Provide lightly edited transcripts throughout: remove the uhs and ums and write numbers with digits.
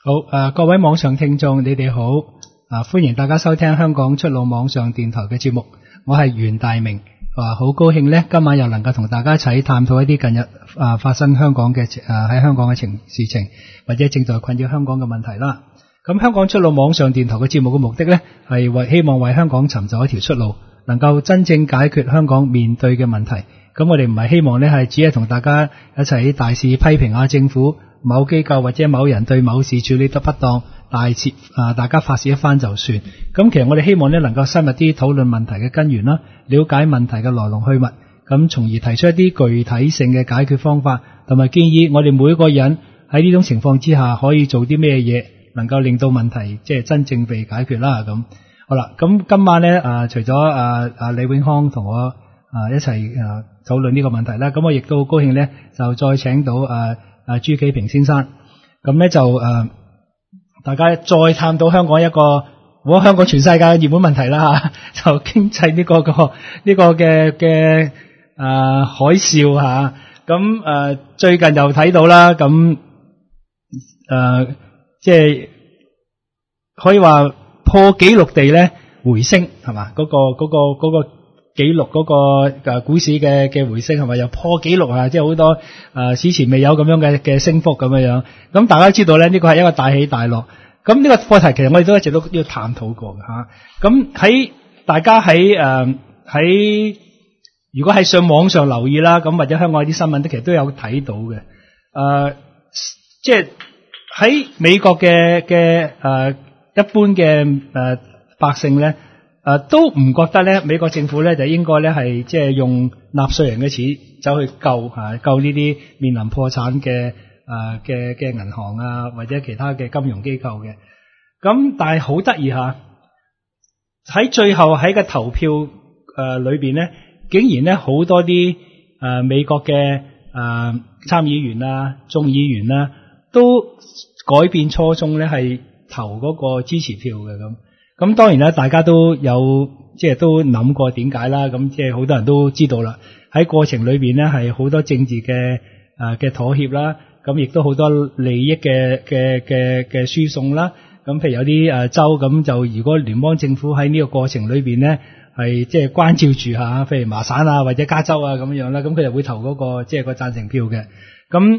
好，各位網上聽眾，你哋好，歡迎大家收聽香港出路網上電台嘅節目，我係袁大明，好高興呢，今晚又能夠同大家一齊探討一啲近日發生香港嘅喺香港嘅事情，或者正在困擾香港嘅問題啦。咁香港出路網上電台嘅節目嘅目的呢，係希望為香港尋找一條出路，能夠真正解決香港面對嘅問題。咁我哋唔係希望呢，係只係同大家一齊大肆批評下政府、某機構或者某人對某事處理得不當，大家發泄一番就算。咁其實我哋希望呢，能夠深入啲討論問題嘅根源啦，了解問題嘅來龍去脈，咁從而提出一啲具體性嘅解決方法，同埋建議我哋每個人喺呢種情況之下可以做啲咩嘢，能夠令到問題即係真正被解決啦。咁好啦，咁今晚呢，除咗李永康同我一齊討論呢個問題啦，咁我亦都好高興呢，就再請到朱啟平先生，咁呢就大家再探到香港一個香港全世界嘅熱門問題啦吓，就經濟呢個嘅海嘯吓，咁最近又睇到啦，咁即係可以話破紀錄地咧回升係嘛，嗰個紀錄嗰個股市嘅回升係咪又破紀錄啊？即係好多此前未有咁樣嘅升幅咁樣樣。咁大家知道咧，呢個係一個大起大落。咁呢個課題其實我哋都一直都要探討過嘅吓。咁大家喺如果係上網上留意啦，咁或者香港啲新聞其實都有睇到嘅。即係喺美國嘅一般嘅百姓咧。都唔覺得咧，美國政府咧就應該咧係即係用納稅人嘅錢走去救呢啲面臨破產嘅銀行啊，或者其他嘅金融機構嘅。咁但係好得意吓，喺最後喺個投票裏邊咧，竟然咧好多啲美國嘅參議員啊、眾議員啊，都改變初衷咧，係投嗰個支持票嘅咁。咁當然啦，大家都有即係都諗過點解啦。咁即係好多人都知道啦。喺過程裏邊咧，係好多政治嘅妥協啦。咁亦都好多利益嘅輸送啦。咁譬如有啲州咁就，如果聯邦政府喺呢個過程裏邊咧，係即係關照住下，譬如麻省啊或者加州啊咁樣啦，咁佢就會投嗰個即係個贊成票嘅。咁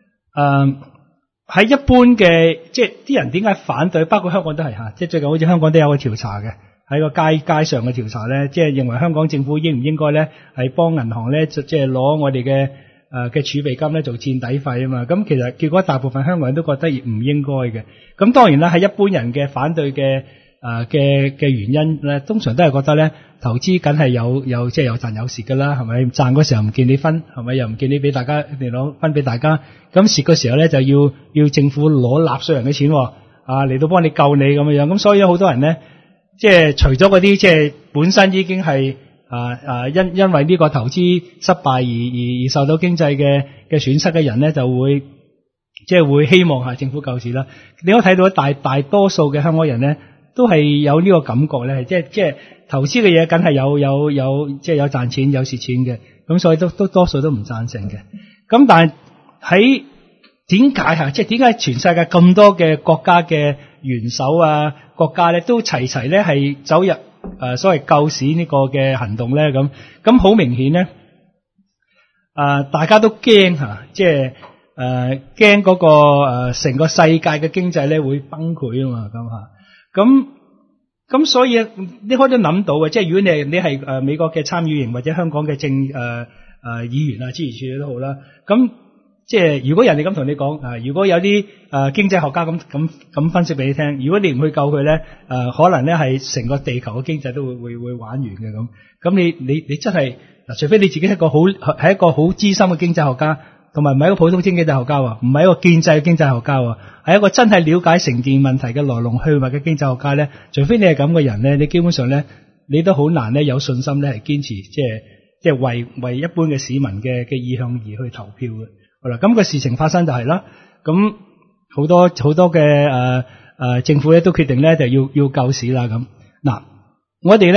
喺一般嘅即係啲人點解反對，包括香港都係吓，即係最近好似香港都有個調查嘅，喺個街上嘅調查咧，即係認為香港政府應唔應該咧係幫銀行咧即係攞我哋嘅儲備金咧做墊底費啊嘛。咁其實結果大部分香港人都覺得唔應該嘅。咁當然啦，喺一般人嘅反對嘅原因咧，通常都係覺得咧投資梗係有即係有賺有蝕噶啦，係咪？賺嗰時候唔見你分，係咪？又唔見你俾大家你攞分俾大家。咁蝕嘅時候咧就要政府攞納稅人嘅錢嚟到幫你救你咁樣。咁所以有好多人咧，即係除咗嗰啲即係本身已經係因為呢個投資失敗而受到經濟嘅損失嘅人咧，就會即係會希望政府救市啦。你可以睇到大多數嘅香港人咧，都係有呢個感覺咧，即係投資嘅嘢梗係有即係有賺錢有蝕錢嘅，咁所以都多數都唔贊成嘅。咁但係喺點解即係點解全世界咁多嘅國家嘅元首國家咧都齊咧係走入所謂救市呢個嘅行動咧？咁好明顯咧，大家都驚即係驚嗰個成個世界嘅經濟咧會崩潰啊嘛。咁所以你可以都諗到嘅，即係如果你係美國嘅參議員或者香港嘅議員諸如此類都好啦。咁即係如果人哋咁同你講，如果有啲經濟學家咁分析俾你聽，如果你唔去救佢咧，可能咧係成個地球嘅經濟都會玩完嘅咁。咁你真係除非你自己係一個好資深嘅經濟學家，同埋唔係一個普通經濟學家，唔係一個建制嘅經濟學家，係一個真係了解成件問題嘅來龍去脈嘅經濟學家咧。除非你係咁嘅人咧，你基本上咧你都好難咧有信心咧係堅持即係為一般嘅市民嘅意向而去投票嘅。好啦，咁個事情發生就係啦。咁好多嘅政府咧都決定咧就要救市啦咁。嗱，我哋咧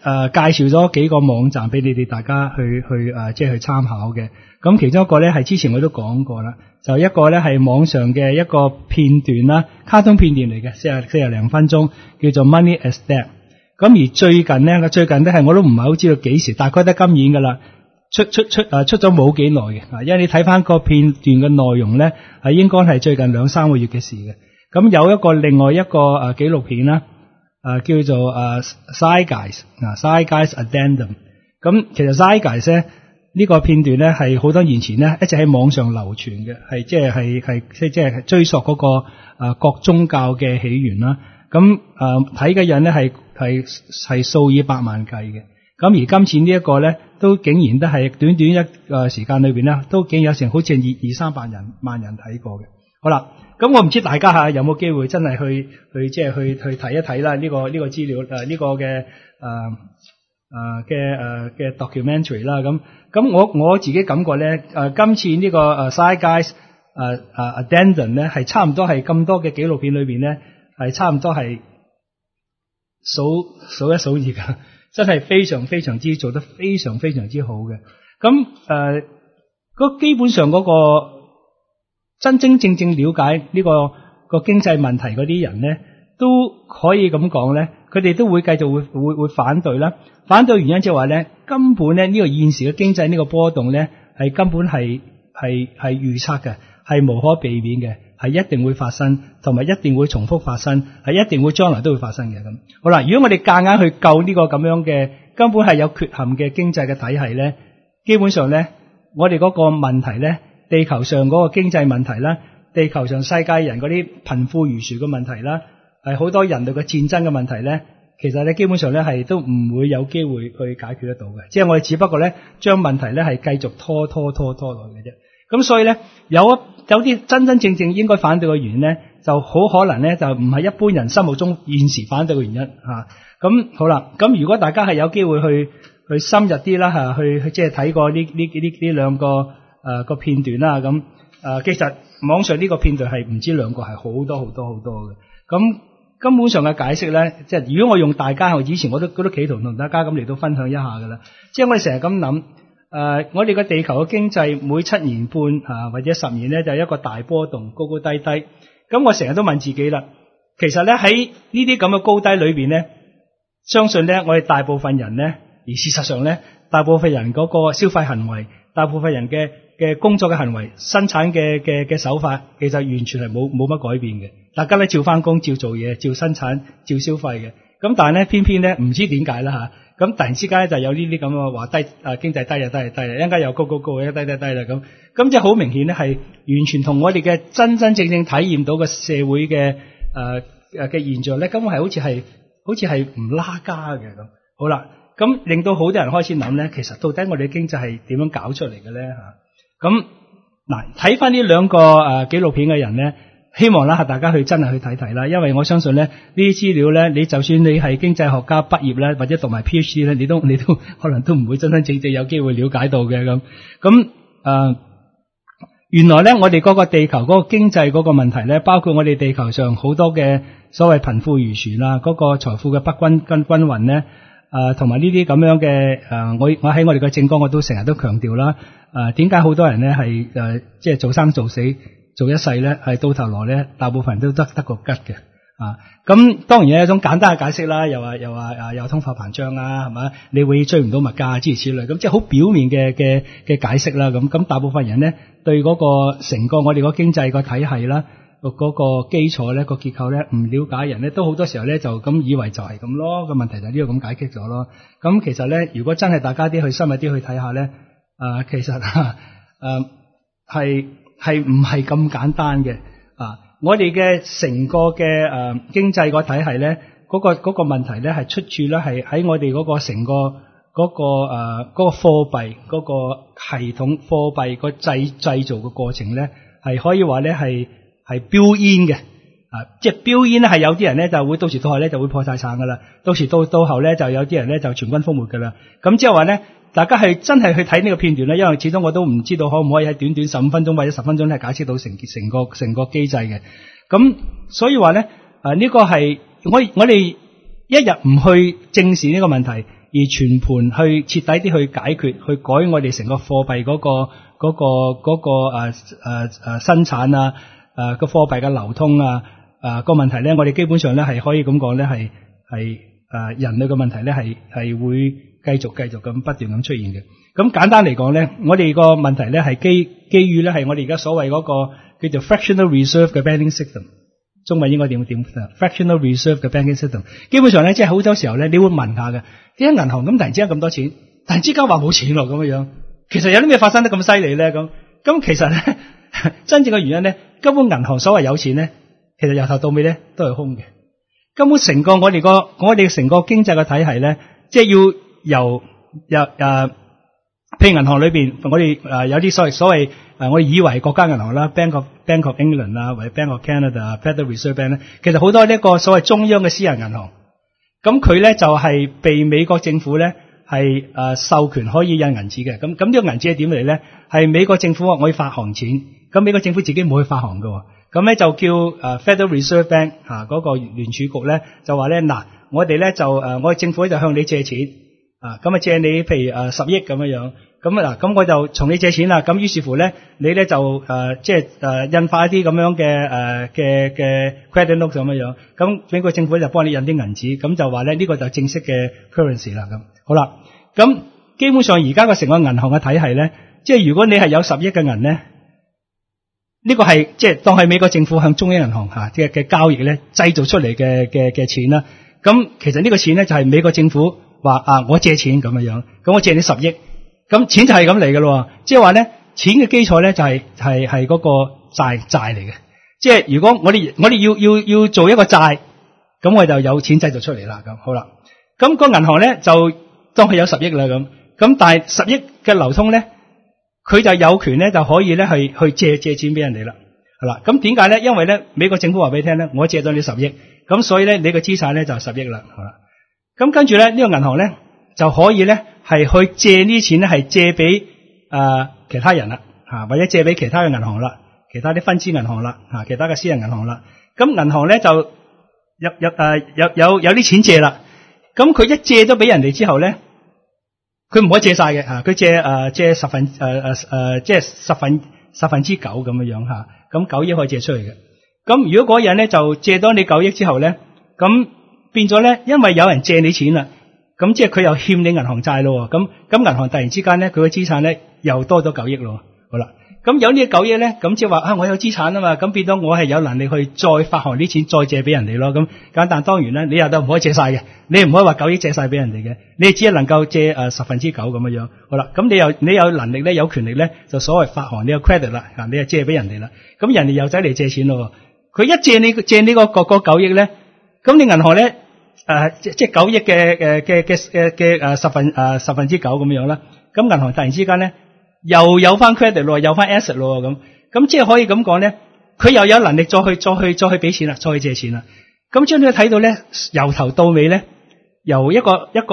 介紹咗幾個網站俾你哋大家去即係去參考嘅。咁其中一個咧係之前我都講過啦，就一個咧係網上嘅一個片段啦，卡通片段嚟嘅，40零分鐘，叫做 Money as Debt。咁而最近咧係我都唔係好知道幾時，大概得今年噶啦，出咗冇幾耐嘅，因為你睇翻個片段嘅內容咧，係應該係最近2-3個月嘅事嘅。咁有另外一個紀錄片啦，叫做Zeitgeist Addendum。咁其實 Zeitgeist 咧呢個片段咧係好多年前咧一直喺網上流傳嘅，係即係追溯嗰個各宗教嘅起源啦。咁睇嘅人咧係數以百萬計嘅。咁而今次呢一個咧都竟然都係短短一個時間裏邊咧，都竟然有成好似200-300萬人睇過嘅。好啦，咁我唔知大家有冇機會真係去睇一睇啦，呢個資料呢個嘅 documentary 啦。咁我自己感覺咧今次呢個Zeitgeist Addendum 咧係差唔多係咁多嘅紀錄片裏邊咧係差唔多係數一數二㗎。真係非常非常之做得非常非常之好嘅。咁基本上嗰個真真正正了解呢個經濟問題嗰啲人咧，都可以咁講咧，佢哋都會繼續會反對啦。反對原因即係話咧，根本咧呢個現時嘅經濟呢個波動咧，係根本係預測嘅，係無可避免嘅，係一定會發生，同埋一定會重複發生，係一定會將來都會發生嘅。咁好啦，如果我哋夾硬去救呢個咁樣嘅根本係有缺陷嘅經濟嘅體系咧，基本上咧，我哋嗰個問題咧，地球上嗰個經濟問題啦，地球上世界人嗰啲貧富懸殊嘅問題啦，係好多人類嘅戰爭嘅問題咧，其實咧基本上咧係都唔會有機會去解決得到嘅，即係我哋只不過咧將問題咧係繼續拖落去嘅啫。咁所以咧有啲真真正正應該反對嘅原因咧，就好可能咧就唔係一般人心目中現時反對嘅原因嚇。咁好啦，咁如果大家係有機會去深入啲啦嚇，去即係睇過呢兩個片段啦咁。其實網上呢個片段係唔止兩個，係好多嘅。咁根本上嘅解釋咧，即係如果我用大家，以前我都企圖同大家咁嚟到分享一下㗎啦。即係我哋成日咁諗。我哋個地球嘅經濟每7年半或者10年咧就係一個大波動，高高低低。咁我成日都問自己啦，其實咧喺呢啲咁嘅高低裏邊咧，相信咧我哋大部分人咧，而事實上咧，大部分人嗰個消費行為，大部分人嘅工作嘅行為，生產嘅手法，其實完全係冇乜改變嘅。大家咧照翻工，照做嘢，照生產，照消費嘅。咁但係咧，偏偏咧唔知點解啦嚇。咁突然之間就有呢啲咁嘅話低經濟低就低啦，一陣間又高，一低啦咁即係好明顯咧，係完全同我哋嘅真真正正體驗到嘅社會嘅現象咧，根本係好似係唔拉家嘅咁。好啦，咁令到好多人開始諗咧，其實到底我哋嘅經濟係點樣搞出嚟嘅咧嚇？咁嗱，睇翻呢兩個紀錄片嘅人咧。希望啦，大家真係去睇睇啦，因為我相信咧，呢啲資料咧，你就算你係經濟學家畢業咧，或者讀埋 PhD 咧，你都可能都唔會真真正正有機會了解到嘅咁。原來咧，我哋嗰個地球嗰個經濟嗰個問題咧，包括我哋地球上好多嘅所謂貧富懸殊啦，嗰個財富嘅不均勻咧，同埋呢啲咁樣嘅我喺我哋嘅政綱我都成日都強調啦，點解好多人咧係即係做生做死。做一世咧，係到頭來咧，大部分人都得個吉嘅咁當然有一種簡單嘅解釋啦，又話有通貨膨脹啦，係嘛？你會追唔到物價諸如此類，咁即係好表面嘅解釋啦。咁大部分人咧對嗰個成個我哋個經濟個體系啦，嗰個基礎咧個結構咧唔了解人咧，都好多時候咧就咁以為就係咁咯。個問題就係呢個咁解決咗咯。咁其實咧，如果真係大家啲去深入啲去睇下咧，其實係唔係咁簡單嘅我哋嘅成個嘅經濟個體系咧，嗰個問題咧係出處咧係喺我哋嗰個成個嗰個貨幣嗰個系統貨幣個製造嘅過程咧，係可以話咧係 build in 嘅即係 build in 咧係有啲人咧就會到時到後咧就會破晒產噶啦，到時到後咧就有啲人咧就全軍覆沒噶啦。咁即係話咧。大家係真係去睇呢個片段咧，因為始終我都唔知道可唔可以喺短短15分鐘或者10分鐘咧解釋到成個機制嘅。咁所以話咧，呢個係我哋一日唔去正視呢個問題， 而全盤去徹底啲去解決，去改我哋成個貨幣嗰個生產啊，個貨幣嘅流通啊，個問題咧，我哋基本上咧係可以咁講咧，係人類嘅問題咧係會繼續咁不斷咁出現嘅。咁簡單嚟講咧，我哋個問題咧係基於咧係我哋而家所謂嗰個叫做 fractional reserve 嘅 banking system。中文應該點 fractional reserve 嘅 banking system， 基本上咧即係好多時候咧，你會問下嘅，點解銀行咁突然之間咁多錢，突然之間話冇錢咯咁樣？其實有啲咩發生得咁犀利咧？咁其實咧，真正嘅原因咧，根本銀行所謂有錢咧，其實由頭到尾咧都係空嘅。根本成個我哋成個經濟嘅體系咧，即係要由譬如銀行裏邊，我哋有啲所謂我哋以為國家銀行啦 ，Bank of England 啊，或者 Bank of Canada、Federal Reserve Bank 咧，其實好多呢個所謂中央嘅私人銀行，咁佢咧就係被美國政府咧係授權可以印銀紙嘅。咁呢個銀紙係點嚟咧？係美國政府話我要發行錢，咁美國政府自己冇去發行㗎，咁咧就叫Federal Reserve Bank 嗰個聯儲局咧就話咧嗱，我哋咧就我哋政府咧就向你借錢。咁借你譬如10億咁樣，咁我就從你借錢啦。咁於是乎咧，你咧就印發一啲咁樣嘅credit note 咁樣，咁美國政府就幫你印啲銀紙，咁就話咧呢個就正式嘅 currency 啦。咁好啦，咁基本上而家個成個銀行嘅體系咧，即係如果你係有10億嘅銀咧，呢個係即係當係美國政府向中央銀行嘅交易咧製造出嚟嘅錢啦。咁其實呢個錢咧就係美國政府話我借錢咁樣，咁我借你10億，咁錢就係咁嚟嘅咯。即係話咧，錢嘅基礎咧就係嗰個債嚟嘅。即係如果我哋要做一個債，咁我就有錢製造出嚟啦。咁好啦，咁個銀行咧就當佢有10億啦咁但係10億嘅流通咧，佢就有權咧就可以咧去借錢俾人哋啦。係啦，咁點解咧？因為咧美國政府話俾你聽咧，我借咗你10億，咁所以咧你個資產咧就10億啦。好啦。咁跟住咧，呢個銀行咧就可以咧係去借呢啲錢咧，係借俾其他人啦，或者借俾其他嘅銀行啦，其他啲分支銀行啦，其他嘅私人銀行啦。咁銀行咧就有啲錢借啦。咁佢一借咗俾人哋之後咧，佢唔可以借晒嘅，佢借十分之九咁樣吓。咁9億可以借出嚟嘅。咁如果嗰人咧就借多你9億之後咧，咁變咗咧，因為有人借你錢啦，咁即係佢又欠你銀行債咯。咁銀行突然之間咧，佢嘅資產咧又多咗9億咯。好啦，咁有呢9億咧，咁即係話我有資產啊嘛，咁變咗我係有能力去再發行啲錢，再借俾人哋咯。咁簡單當然啦，你又都唔可以借晒嘅，你唔可以話9億借晒俾人哋嘅，你只係能夠借9%咁樣。好啦，咁你有能力咧，有權力咧，就所謂發行呢個 credit 啦，你就借俾人哋啦。咁人哋又走嚟借錢咯，佢一借呢個9億咧，咁你銀行咧。即係9億嘅十分之九咁樣啦，咁銀行突然之間咧又有翻 credit 咯，有翻 asset 咯，咁即係可以咁講咧，佢又有能力再去俾錢啦，再去借錢啦。咁將你睇到咧，由頭到尾咧，由一個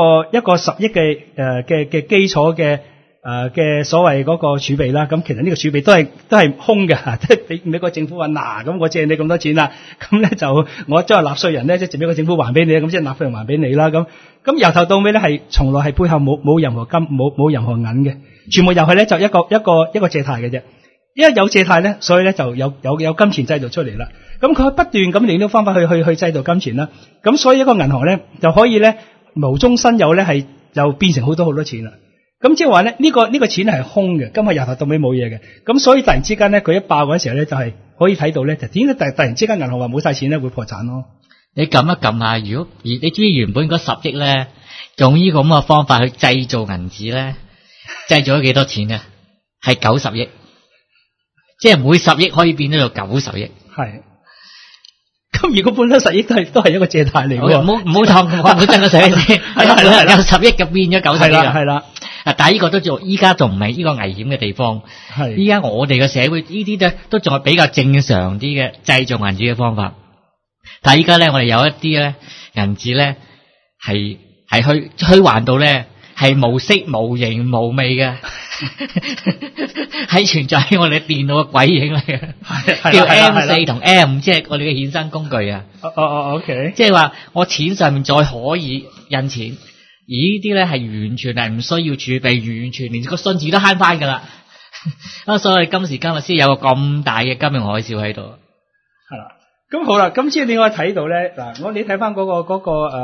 10億嘅基礎嘅所謂嗰個儲備啦，咁其實呢個儲備都係空嘅，即係俾美國政府話咁我借你咁多錢啦，咁咧就我將納稅人咧即係美國政府還俾你，咁即係納稅人還俾你啦，咁由頭到尾咧係從來係背後冇任何金冇任何銀嘅，全部又係咧就一個借貸嘅啫，因為有借貸咧，所以咧就有金錢製造出嚟啦，咁佢不斷咁用呢個方法去製造金錢啦，咁所以一個銀行咧就可以咧無中生有咧係又變成好多錢啦。咁即係話咧，呢個錢係空嘅，今日由頭到尾冇嘢嘅。咁所以突然之間咧，佢一爆嗰陣時候咧，就係可以睇到咧，就點解突然之間銀行話冇晒錢咧，會破產咯？ 你撳一撳下，如果你知唔知原本嗰10億咧，用呢個咁嘅方法去製造銀紙咧，製造咗幾多錢啊？係90億，即係每10億可以變咗做90億。係。咁如果本身10億都係一個借貸嚟嘅，唔好錯，本身個10億先，有10億就變咗90億啦。係啦。但係呢個依家仲唔係呢個危險嘅地方。係。依家我哋嘅社會呢啲咧都仲係比較正常啲嘅製造銀紙嘅方法。但係依家咧，我哋有一啲咧銀紙咧係虛幻到咧係無色無形無味嘅，係存在喺我哋電腦嘅鬼影嚟嘅，叫 M4 同 M5，即係我哋嘅衍生工具啊。OK。即係話我錢上面再可以印錢。 呢啲咧係完全係唔需要儲備，完全連個信字都慳翻㗎啦。咁所以今時今日先有個咁大嘅金融海嘯喺度。 係啦，咁好啦，今次你可以睇到咧，嗱，你睇翻嗰個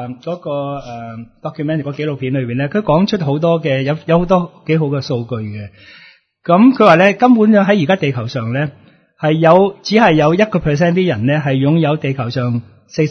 document 個紀錄片裏邊咧，佢講出好多嘅有好多幾好嘅數據嘅。咁佢話咧，根本喺而家地球上咧只係有1% 啲人咧係擁有地球上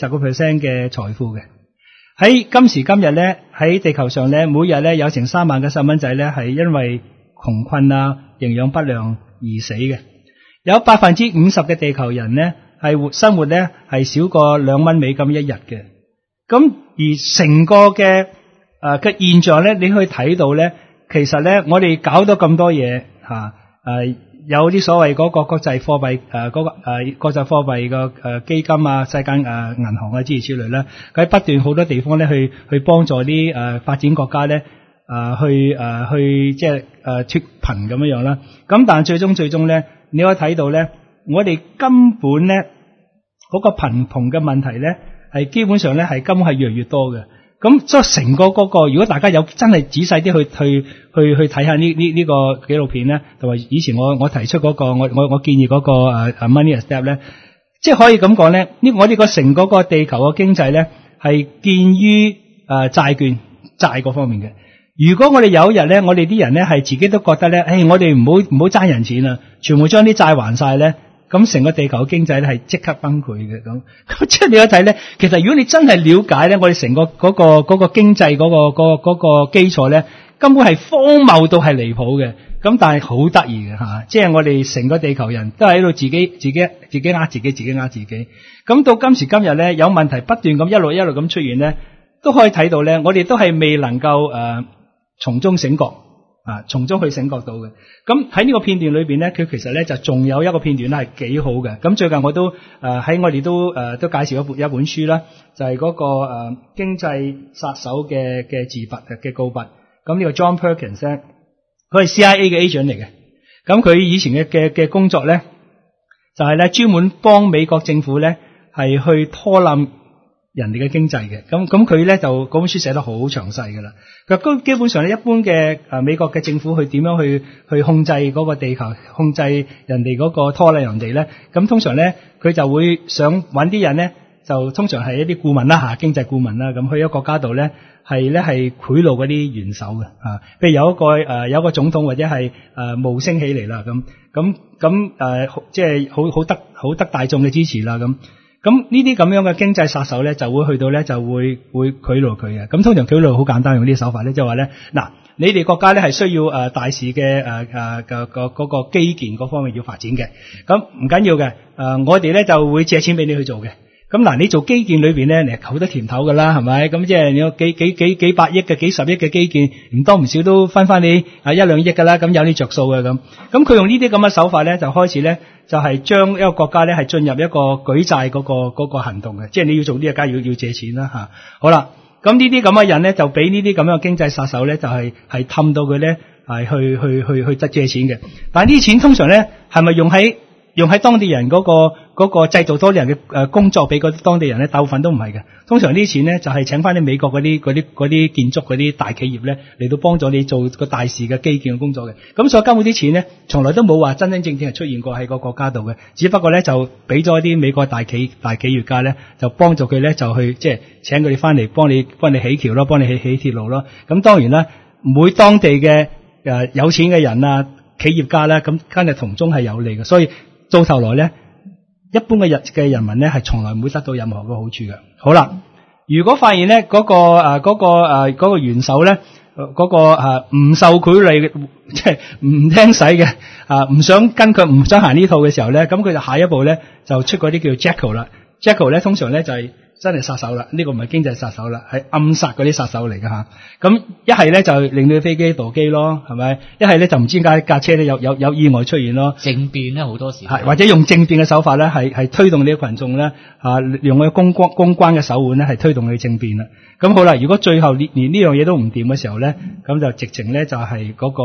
40% 嘅財富嘅。喺今時今日咧，喺地球上咧，每日咧有成3萬嘅細蚊仔咧係因為窮困啊、營養不良而死嘅。有 50% 嘅地球人咧係生活咧係少過2蚊美金一日嘅。咁而成個嘅現象咧，你可以睇到咧，其實咧我哋搞到咁多嘢有啲所謂嗰個國際貨幣國際貨幣嘅基金啊、世界銀行啊諸如此類咧，佢不斷好多地方咧去幫助啲發展國家咧去即係脫貧咁樣啦。咁但係最終咧，你可以睇到咧，我哋根本咧嗰個貧窮嘅問題咧係基本上咧係根本係越嚟越多嘅。咁所以成個嗰個，如果大家有真係仔細啲去睇下呢個紀錄片咧，同埋以前我提出嗰個我建議嗰個Money Step 咧，即係可以咁講咧，我哋個成個個地球嘅經濟咧係建於債券債嗰方面嘅。如果我哋有一日咧，我哋啲人咧係自己都覺得咧，我哋唔好爭人錢啊，全部將啲債還晒咧。咁成個地球嘅經濟咧係即刻崩潰嘅。咁即係你一睇咧，其實如果你真係了解咧，我哋成個嗰個經濟嗰個基礎咧，根本係荒謬到係離譜嘅。咁但係好得意嘅吓，即係我哋成個地球人都喺度自己呃自己。咁到今時今日咧，有問題不斷咁一路咁出現咧，都可以睇到咧，我哋都係未能夠從中醒覺。從中去醒覺到嘅。咁喺呢個片段裏邊咧，佢其實咧就仲有一個片段咧係幾好嘅。咁最近我都喺我哋都介紹一本書啦，就係嗰個經濟殺手嘅自拔嘅告白。咁呢個 John Perkins 咧，佢係 CIA 嘅 agent 嚟嘅。咁佢以前嘅工作咧，就係咧專門幫美國政府咧係去拖冧人哋嘅經濟嘅。咁佢咧就嗰本書寫得好詳細㗎啦。佢基本上咧，一般嘅美國嘅政府去點樣去控制嗰個地球，控制人哋嗰個拖累人哋咧？咁通常咧，佢就會想揾啲人咧，就通常係一啲顧問啦，經濟顧問啦，咁去一個國家度咧，係賄賂嗰啲元首嘅。譬如有個總統或者係冒升起嚟啦，即係好得大眾嘅支持啦咁。咁呢啲咁樣嘅經濟殺手咧，就會去到咧，就會賄賂佢嘅。咁通常賄賂好簡單，用呢啲手法咧，即係話咧，嗱，你哋國家咧係需要大肆嘅嗰個基建嗰方面要發展嘅。咁唔緊要嘅，我哋咧就會借錢俾你去做嘅。咁嗱，你做基建裏邊咧，你好多甜頭噶啦，係咪？咁即係你有幾百億嘅、幾十億嘅基建，唔多唔少都分翻你1-2億噶啦，咁有啲着數嘅咁。咁佢用呢啲咁嘅手法咧，就開始咧，就係將一個國家咧係進入一個舉債嗰個行動嘅，即係你要做呢個梗係要借錢啦吓。好啦，咁呢啲咁嘅人咧，就俾呢啲咁樣嘅經濟殺手咧，就係氹到佢咧係去借錢嘅。但係呢啲錢通常咧係咪用喺當地人嗰個製造多啲人嘅工作俾嗰啲當地人咧，大部分都唔係嘅。通常呢啲錢咧就係請翻啲美國嗰啲建築嗰啲大企業咧嚟到幫助你做個大事嘅基建嘅工作嘅。咁所以根本啲錢咧從來都冇話真正係出現過喺個國家度嘅，只不過咧就俾咗啲美國大企業家咧就幫助佢咧就去即係請佢哋翻嚟幫你起橋咯，幫你起鐵路咯。咁當然啦，每當地嘅有錢嘅人啊企業家咧咁梗係同中係有利嘅，所以到頭來咧，一般嘅人民咧係從來唔會得到任何嘅好處嘅。好啦，如果發現咧嗰個元首咧唔受賄賂，即係唔聽使嘅唔想跟佢唔想行呢套嘅時候咧，咁佢就下一步咧就出嗰啲叫 Jekyll 啦。Jekyll 咧通常咧就係真係殺手啦，呢個唔係經濟殺手啦，係暗殺嗰啲殺手嚟㗎吓。咁一係咧就令到飛機墮機咯，係咪？一係咧就唔知點解架車咧有意外出現咯。 政變咧好多時係或者用政變嘅手法咧，係推動你嘅群眾咧用佢公關嘅手腕咧係推動你政變啦。咁好啦，如果最後連呢樣嘢都唔掂嘅時候咧，咁就直情咧就係嗰個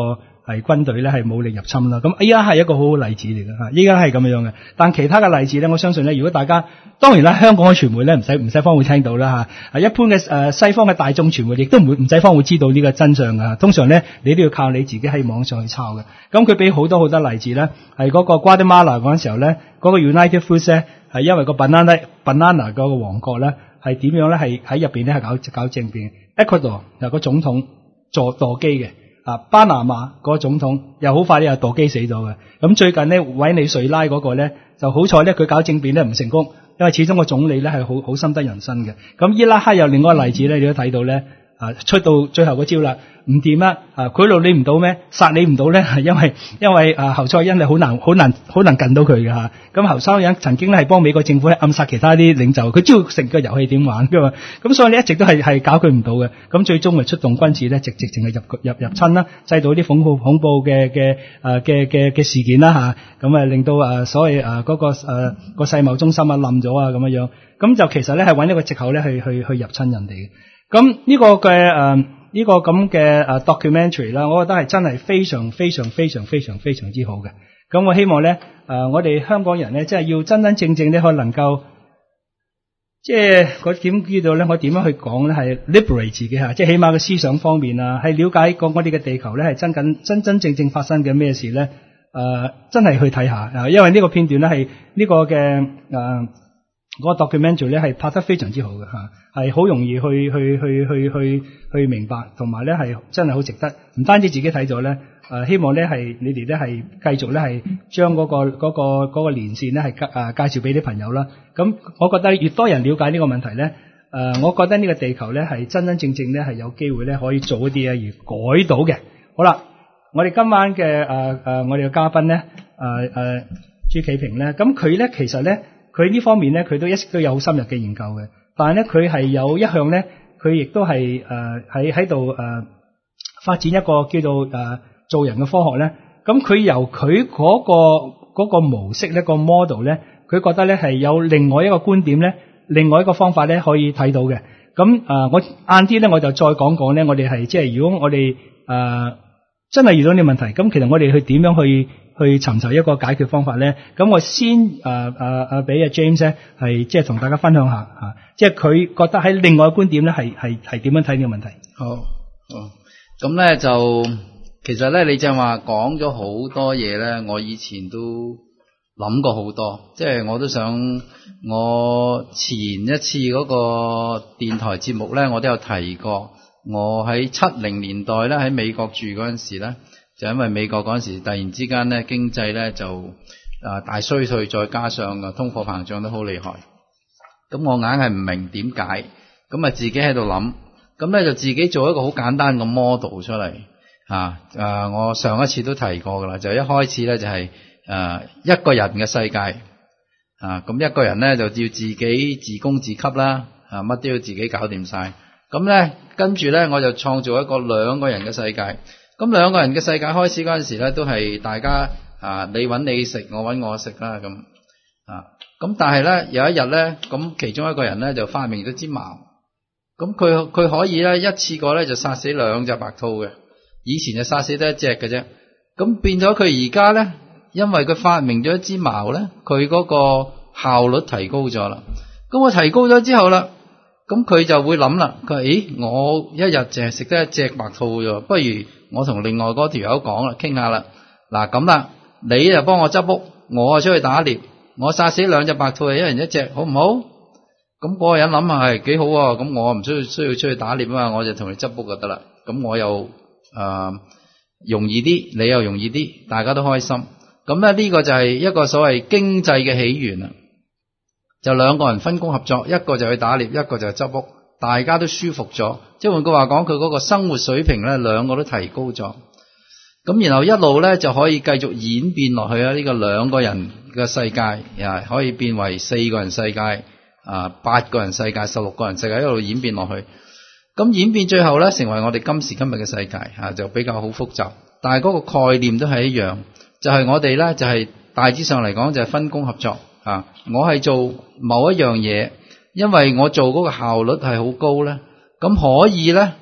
係軍隊咧係武力入侵啦。咁依家係一個好好例子嚟嘅嚇，依家係咁樣嘅。但其他嘅例子咧，我相信咧，如果大家當然啦，香港嘅傳媒咧唔使方會聽到啦嚇。一般嘅西方嘅大眾傳媒亦都唔使方會知道呢個真相㗎。通常咧，你都要靠你自己喺網上去抄嘅。咁佢俾好多例子咧，係嗰個 Guatemala 嗰陣時候咧，嗰個 United Fruits 咧係因為個 banana 嗰個王國咧係點樣咧係喺入邊咧係搞政變。Ecuador 有個總統墮機嘅。巴拿馬個總統又好快咧又墮機死咗嘅。咁最近咧委內瑞拉嗰個咧就好彩咧佢搞政變咧唔成功，因為始終個總理咧係好深得人心嘅。咁伊拉克有另外一個例子咧，你都睇到咧出到最後嗰招啦，唔掂啦，賄賂你唔到咩？殺你唔到咧，係因為侯賽因係好難近到佢嘅嚇。咁侯賽因曾經咧係幫美國政府咧暗殺其他啲領袖，佢知道成個遊戲點玩㗎嘛。咁所以你一直都係搞佢唔到嘅。咁最終咪出動軍事咧，直情係入侵啦，製造啲恐怖嘅事件啦嚇。咁令到所謂嗰個世貿中心冧咗啊咁樣。咁就其實咧係揾一個藉口咧去入侵人哋嘅。咁呢個嘅呢個咁嘅documentary 啦，我覺得係真係非常之好嘅。咁我希望咧我哋香港人咧，即係要真正咧，可能夠即係我點知道咧？我點樣去講咧？係 liberate 自己嚇，即係起碼嘅思想方面啊，係了解過我哋嘅地球咧係真正發生嘅咩事咧？真係去睇下因為呢個片段咧係呢個嘅嗰個 documentary 咧係拍得非常之好嘅嚇，係好容易去明白，同埋咧係真係好值得。唔單止自己睇咗咧，希望咧係你哋咧係繼續咧係將嗰個連線咧係介紹俾啲朋友啦。咁我覺得越多人了解呢個問題咧，我覺得呢個地球咧係真正咧係有機會咧可以做一啲嘢而改到嘅。好啦，我哋今晚嘅我哋嘅嘉賓咧朱啟平咧，咁佢咧其實咧。佢呢方面咧，佢都一直都有好深入嘅研究嘅。但係咧，佢係有一項咧，佢亦都係喺度發展一個叫做做人嘅科學咧。咁佢由佢嗰個模式咧，個 model 咧，佢覺得咧係有另外一個觀點咧，另外一個方法咧可以睇到嘅。咁我晏啲咧我就再講咧，我哋係即係如果我哋真係遇到呢個問題，咁其實我哋去點樣去尋求一個解決方法咧？咁我先俾阿 James 咧係即係同大家分享下即係佢覺得喺另外嘅觀點咧係點樣睇呢個問題？ 好，咁咧就其實咧你正話講咗好多嘢咧，我以前都諗過好多，即係我都想我前一次嗰個電台節目咧，我都有提過，我喺70年代咧喺美國住嗰陣時咧。就因為美國嗰陣時突然之間咧經濟咧就大衰退，再加上通貨膨脹都好厲害，咁我硬係唔明點解，咁自己喺度諗，咁咧就自己做一個好簡單嘅 model 出嚟我上一次都提過噶啦，就一開始咧就係一個人嘅世界咁一個人咧就要自己自供自給啦乜都要自己搞掂晒，咁咧跟住咧我就創造一個兩個人嘅世界。咁兩個人嘅世界開始嗰陣時咧，都係大家你揾你食，我揾我食啦咁咁但係咧有一日咧，咁其中一個人咧就發明咗支矛，咁佢可以咧一次過咧就殺死2隻白兔嘅，以前就殺死得1隻嘅啫。咁變咗佢而家咧，因為佢發明咗一支矛咧，佢嗰個效率提高咗啦。咁我提高咗之後啦，咁佢就會諗啦，佢話咦，我一日淨係食得1隻白兔啫，不如我同另外嗰條友講啦，傾下啦。嗱咁啦，你就幫我執屋，我出去打獵，我殺死2隻白兔，一人1隻，好唔好？咁嗰個人諗下係幾好啊，咁我唔需要出去打獵啊嘛，我就同你執屋就得啦。咁我又容易啲，你又容易啲，大家都開心。咁咧呢個就係一個所謂經濟嘅起源啊，就2個人分工合作，一個就去打獵，一個就去執屋。大家都舒服咗，即係換句話講，佢嗰個生活水平咧，2個都提高咗。咁然後一路咧就可以繼續演變落去啊！呢個2個人嘅世界，可以變為4個人世界、8個人世界、16個人世界，一路演變落去。咁演變最後咧，成為我哋今時今日嘅世界就比較好複雜。但係嗰個概念都係一樣，就係我哋咧就係大致上嚟講就係分工合作我係做某一樣嘢。因為我做嗰個效率係好高咧，咁可以咧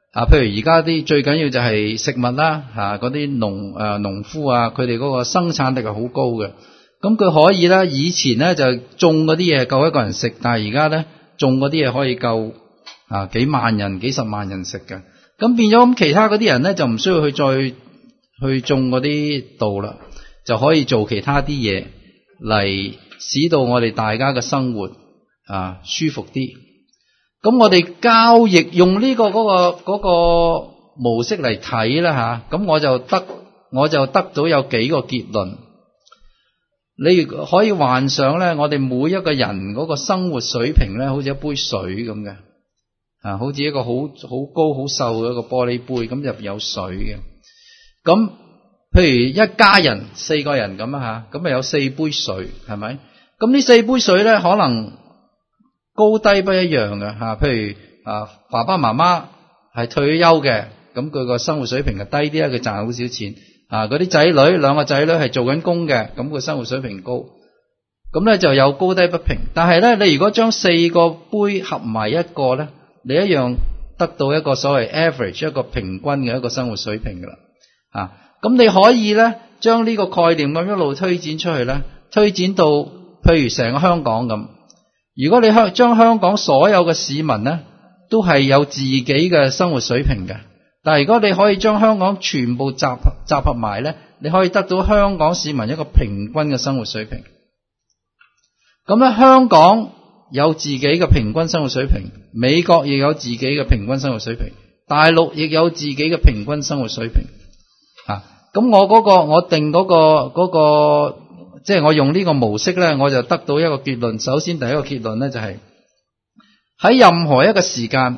譬如而家啲最緊要就係食物啦，嗰啲農夫啊，佢哋嗰個生產力係好高嘅。咁佢可以咧，以前咧就種嗰啲嘢夠一個人食，但係而家咧種嗰啲嘢可以夠幾萬人、幾十萬人食嘅。咁變咗咁，其他嗰啲人咧就唔需要去再去種嗰啲稻啦，就可以做其他啲嘢嚟使到我哋大家嘅生活舒服啲。咁我哋交易用呢個嗰個模式嚟睇啦吓，咁我就得到有幾個結論。你可以幻想咧，我哋每一個人嗰個生活水平咧，好似一杯水咁嘅，好似一個好高好瘦嘅一個玻璃杯，咁入有水嘅。咁譬如一家人4個人咁啊吓，咁咪有4杯水，係咪？咁呢4杯水咧，可能高低不一樣嘅吓。譬如爸爸媽媽係退咗休嘅，咁佢個生活水平就低啲啦，佢賺好少錢。嗰啲仔女2個仔女係做緊工嘅，咁佢生活水平高，咁咧就有高低不平。但係咧，你如果將4個杯合埋一個咧，你一樣得到一個所謂 average 一個平均嘅一個生活水平噶啦。咁你可以咧將呢個概念咁一路推展出去咧，推展到譬如成個香港咁。如果你將香港所有嘅市民咧都係有自己嘅生活水平嘅。但係如果你可以將香港全部集合埋咧，你可以得到香港市民一個平均嘅生活水平。咁咧，香港有自己嘅平均生活水平，美國亦有自己嘅平均生活水平，大陸亦有自己嘅平均生活水平。咁我定嗰個即係我用呢個模式咧，我就得到一個結論。首先第一個結論咧就係喺任何一個時間，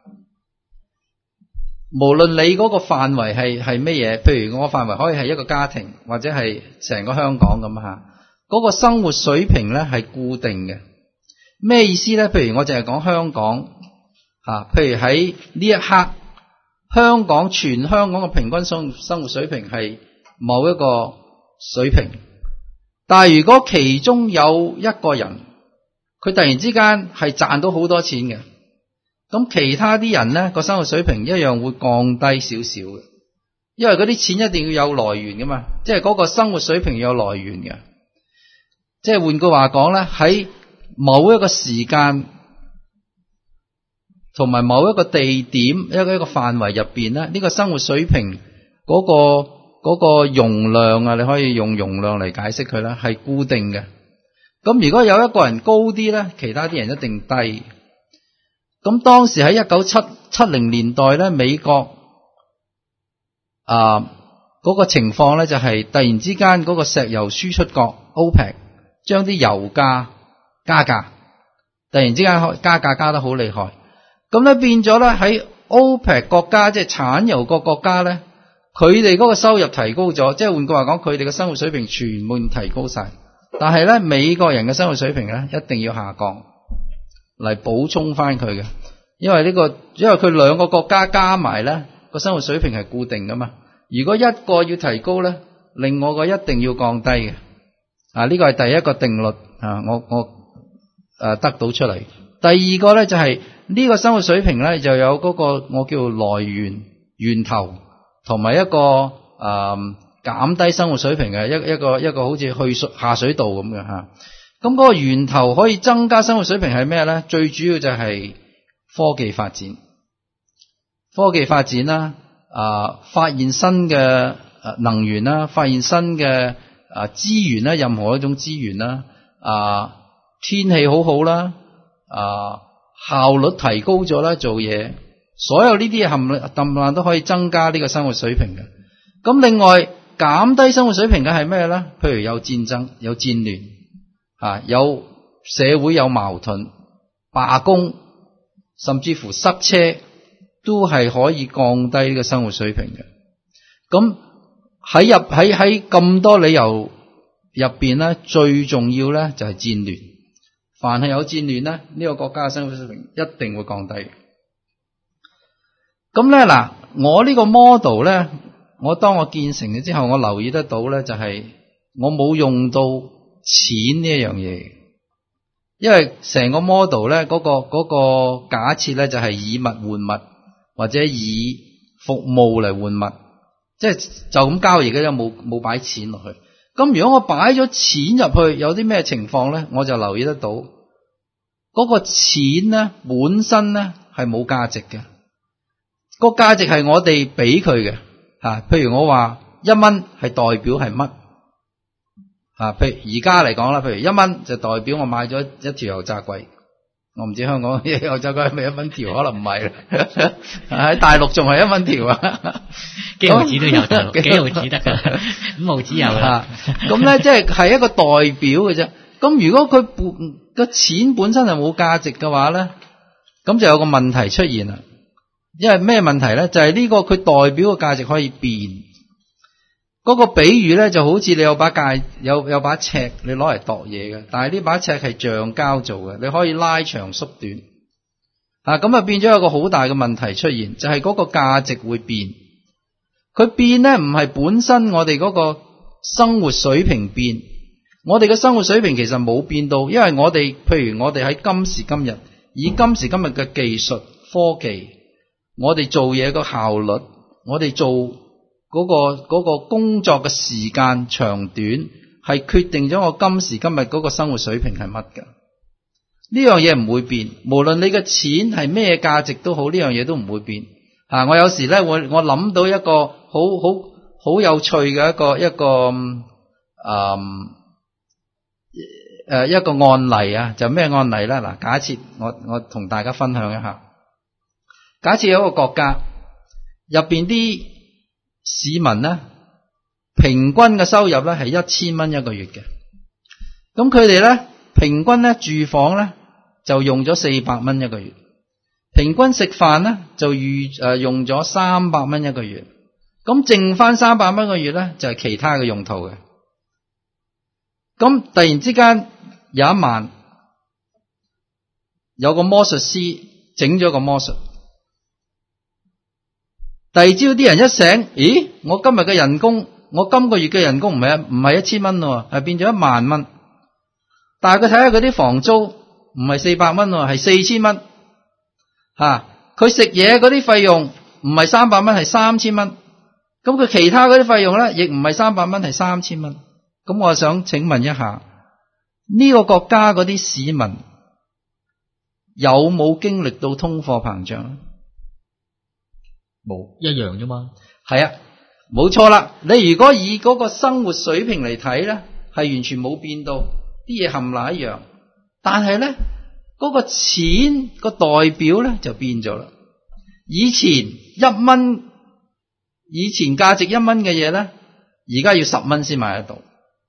無論你嗰個範圍係乜嘢，譬如我範圍可以係一個家庭，或者係成個香港咁吓，嗰個生活水平咧係固定嘅。咩意思咧？譬如我淨係講香港譬如喺呢一刻，全香港嘅平均生活水平係某一個水平，但係如果其中有一個人，佢突然之間係賺到好多錢嘅，咁其他啲人咧個生活水平一樣會降低少少嘅，因為嗰啲錢一定要有來源噶嘛，即係嗰個生活水平要有來源嘅。即係換句話講咧，喺某一個時間同埋某一個地點一個範圍入邊咧，呢個生活水平嗰個容量你可以用容量嚟解釋佢啦，係固定嘅。咁如果有一個人高啲咧，其他啲人一定低。咁當時喺1970年代咧，美國嗰個情況咧就係突然之間嗰個石油輸出國 OPEC 將啲油價加價，突然之間加價加得好厲害。咁咧變咗咧喺 OPEC 國家，即係產油國國家咧，佢哋嗰個收入提高咗，即係換句話講，佢哋嘅生活水平全部提高晒。但係咧美國人嘅生活水平咧一定要下降嚟補充翻佢嘅，因為佢兩個國家加埋咧個生活水平係固定噶嘛。如果一個要提高咧，另外個一定要降低嘅。呢個係第一個定律我得到出嚟。第二個咧就係呢個生活水平咧就有嗰個我叫來源頭，同埋一個減低生活水平嘅一個好似去下水道咁嘅吓。咁嗰個源頭可以增加生活水平係咩咧？最主要就係科技發展啦，發現新嘅能源啦，發現新嘅資源啦，任何一種資源啦，天氣好好啦，效率提高咗啦，做嘢，所有呢啲嘢冚唪唥都可以增加呢個生活水平嘅。咁另外減低生活水平嘅係咩咧？譬如有戰爭、有戰亂，有社會有矛盾、罷工，甚至乎塞車，都係可以降低呢個生活水平嘅。咁喺咁多理由入邊咧，最重要咧就係戰亂。凡係有戰亂咧，呢個國家嘅生活水平一定會降低。咁咧嗱，我呢個 model 咧，當我建成咗之後，我留意得到咧，就係我冇用到錢呢一樣嘢，因為成個 model 咧嗰個假設咧就係以物換物， 或者以服務嚟換物，即係就咁交易嘅啫，冇擺錢落去。咁如果我擺咗錢入去，有啲咩情況咧？我就留意得到嗰個錢咧本身咧係冇價值嘅，個價值係我哋俾佢嘅嚇。譬如我話1蚊係代表係乜啊？譬如而家嚟講啦，譬如1蚊就代表我買咗一條油炸鬼。我唔知香港油炸鬼係咪1蚊條，可能唔係啦。喺大陸仲係1蚊條啊， 幾毫子都有，幾毫子得㗎，5毫子有啦。 咁咧即係一個代表嘅啫。咁如果佢個錢本身係冇價值嘅話咧，咁就有個問題出現啦。因為咩問題咧？就係呢個佢代表嘅價值可以變。嗰個比喻咧就好似你有把尺，你攞嚟度嘢嘅，但係呢把尺係橡膠做嘅，你可以拉長縮短。咁啊變咗有個好大嘅問題出現，就係嗰個價值會變。佢變咧唔係本身我哋嗰個生活水平變，我哋嘅生活水平其實冇變到，因為我哋譬如我哋喺今時今日，以今時今日嘅技術科技，我哋做嘢個效率，我哋做嗰個工作嘅時間長短係決定咗我今時今日嗰個生活水平係乜㗎。呢樣嘢唔會變，無論你嘅錢係咩價值都好，呢樣嘢都唔會變。我有時咧我諗到一個好有趣嘅一個案例啊，就咩案例咧？嗱，假設我同大家分享一下，假設有一個國家入邊啲市民咧，平均嘅收入咧係1000蚊一個月嘅。咁佢哋咧平均咧住房咧就用咗400蚊一個月，平均食飯咧就用咗300蚊一個月。咁剩翻300蚊一個月咧就係其他嘅用途嘅。咁突然之間有一晚有個魔術師整咗個魔術。第二朝啲人一醒，咦？我今個月嘅人工唔係1000蚊喎，係變咗10000蚊。但係佢睇下嗰啲房租唔係400蚊喎，係4000蚊。佢食嘢嗰啲費用唔係300蚊，係3000蚊。咁佢其他嗰啲費用咧，亦唔係300蚊，係3000蚊。咁我想請問一下，呢個國家嗰啲市民有冇經歷到通貨膨脹？冇， 一樣啫嘛。 係啊，冇錯啦。你如果以嗰個生活水平嚟睇咧，係完全冇變到，啲嘢冚唪唥一樣。但係咧，嗰個錢個代表咧就變咗啦。以前價值1蚊嘅嘢咧，而家要10蚊先買得到。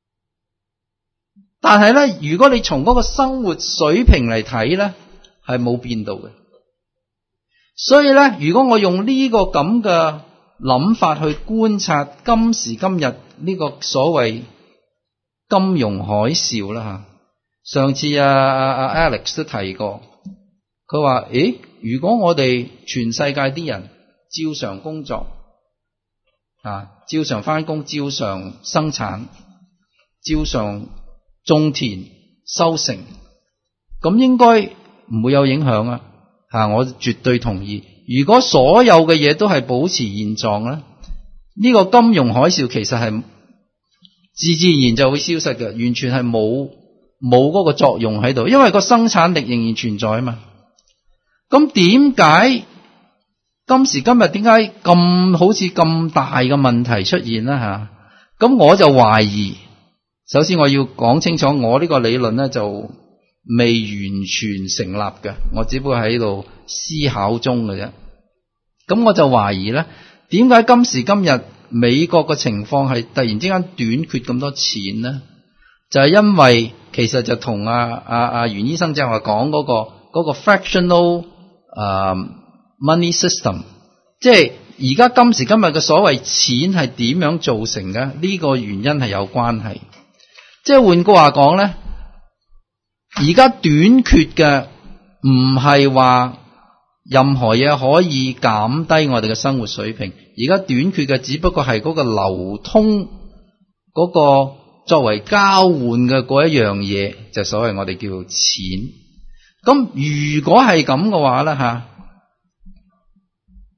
但係咧，如果你從嗰個生活水平嚟睇咧，係冇變到嘅。所以咧，如果我用呢個咁嘅諗法去觀察今時今日呢個所謂金融海嘯啦吓，上次Alex 都提過，佢話如果我哋全世界啲人照常工作照常返工，照常生產，照常種田收成，咁應該唔會有影響啊。我絕對同意。如果所有嘅嘢都係保持現狀咧，呢個金融海嘯其實係自然就會消失嘅，完全係冇嗰個作用喺度，因為個生產力仍然存在啊嘛。咁點解今時今日點解好似咁大嘅問題出現呢？咁我就懷疑，首先我要講清楚，我呢個理論咧就未完全成立嘅，我只不過喺度思考中嘅啫。咁我就懷疑咧，點解今時今日美國嘅情況係突然之間短缺咁多錢呢？就係因為其實就同袁醫生正話講嗰個 fractional money system， 即係而家今時今日嘅所謂錢係點樣造成嘅？呢個原因係有關係。即係換句話講咧，而家短缺嘅唔係話任何嘢可以減低我哋嘅生活水平，而家短缺嘅只不過係嗰個流通嗰個作為交換嘅嗰一樣嘢，就所謂我哋叫做錢。咁如果係咁嘅話咧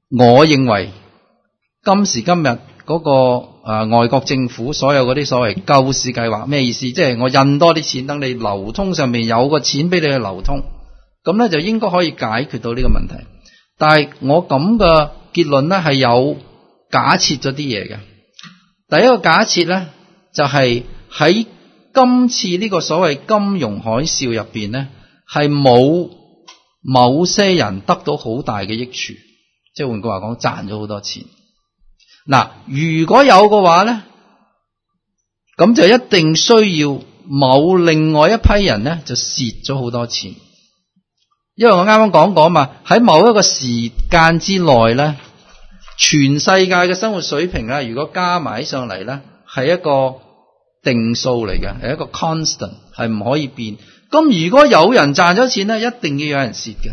我認為今時今日嗰個外國政府所有嗰啲所謂救市計劃，咩意思？即係我印多啲錢，等你流通上面有個錢俾你去流通，咁咧就應該可以解決到呢個問題。但係我咁嘅結論咧係有假設咗啲嘢嘅。第一個假設咧就係喺今次呢個所謂金融海嘯入邊咧，係冇某些人得到好大嘅益處，即係換句話講，賺咗好多錢。嗱，如果有嘅話咧，咁就一定需要某另外一批人咧就蝕咗好多錢。因為我啱啱講過嘛，喺某一個時間之內咧，全世界嘅生活水平咧，如果加埋上嚟咧，係一個定數嚟嘅，係一個 constant， 係唔可以變。咁如果有人賺咗錢咧，一定要有人蝕嘅。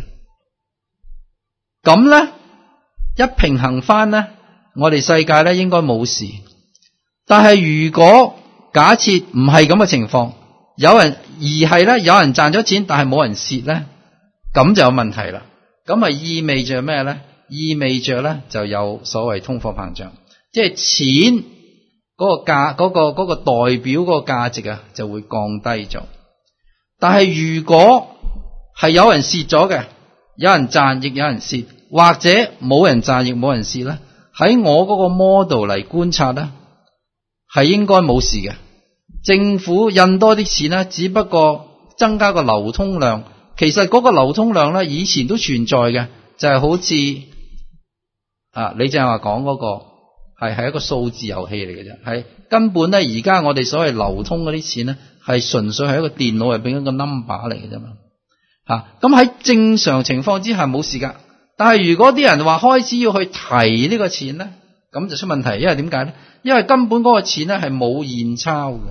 咁咧一平衡翻咧，我哋世界咧應該冇事。但係如果假設唔係咁嘅情況，有人賺咗錢，但係冇人蝕咧，咁就有問題啦。咁啊意味着咩咧？意味着咧就有所謂通貨膨脹，即係錢嗰個價嗰個代表嗰個價值啊就會降低咗。但係如果係有人蝕咗嘅，有人賺亦有人蝕，或者冇人賺亦冇人蝕咧，喺我嗰個 model 嚟觀察咧，係應該冇事嘅。政府印多啲錢咧，只不過增加個流通量。其實嗰個流通量咧，以前都存在嘅，就係好似你正話講嗰個係一個數字遊戲嚟嘅啫，係根本咧而家我哋所謂流通嗰啲錢咧，係純粹係一個電腦入邊一個 number 嚟嘅啫嘛。咁喺正常情況之下冇事噶，但係如果啲人話開始要去提呢個錢咧，咁就出問題。因為點解咧？因為根本嗰個錢咧係冇現鈔嘅。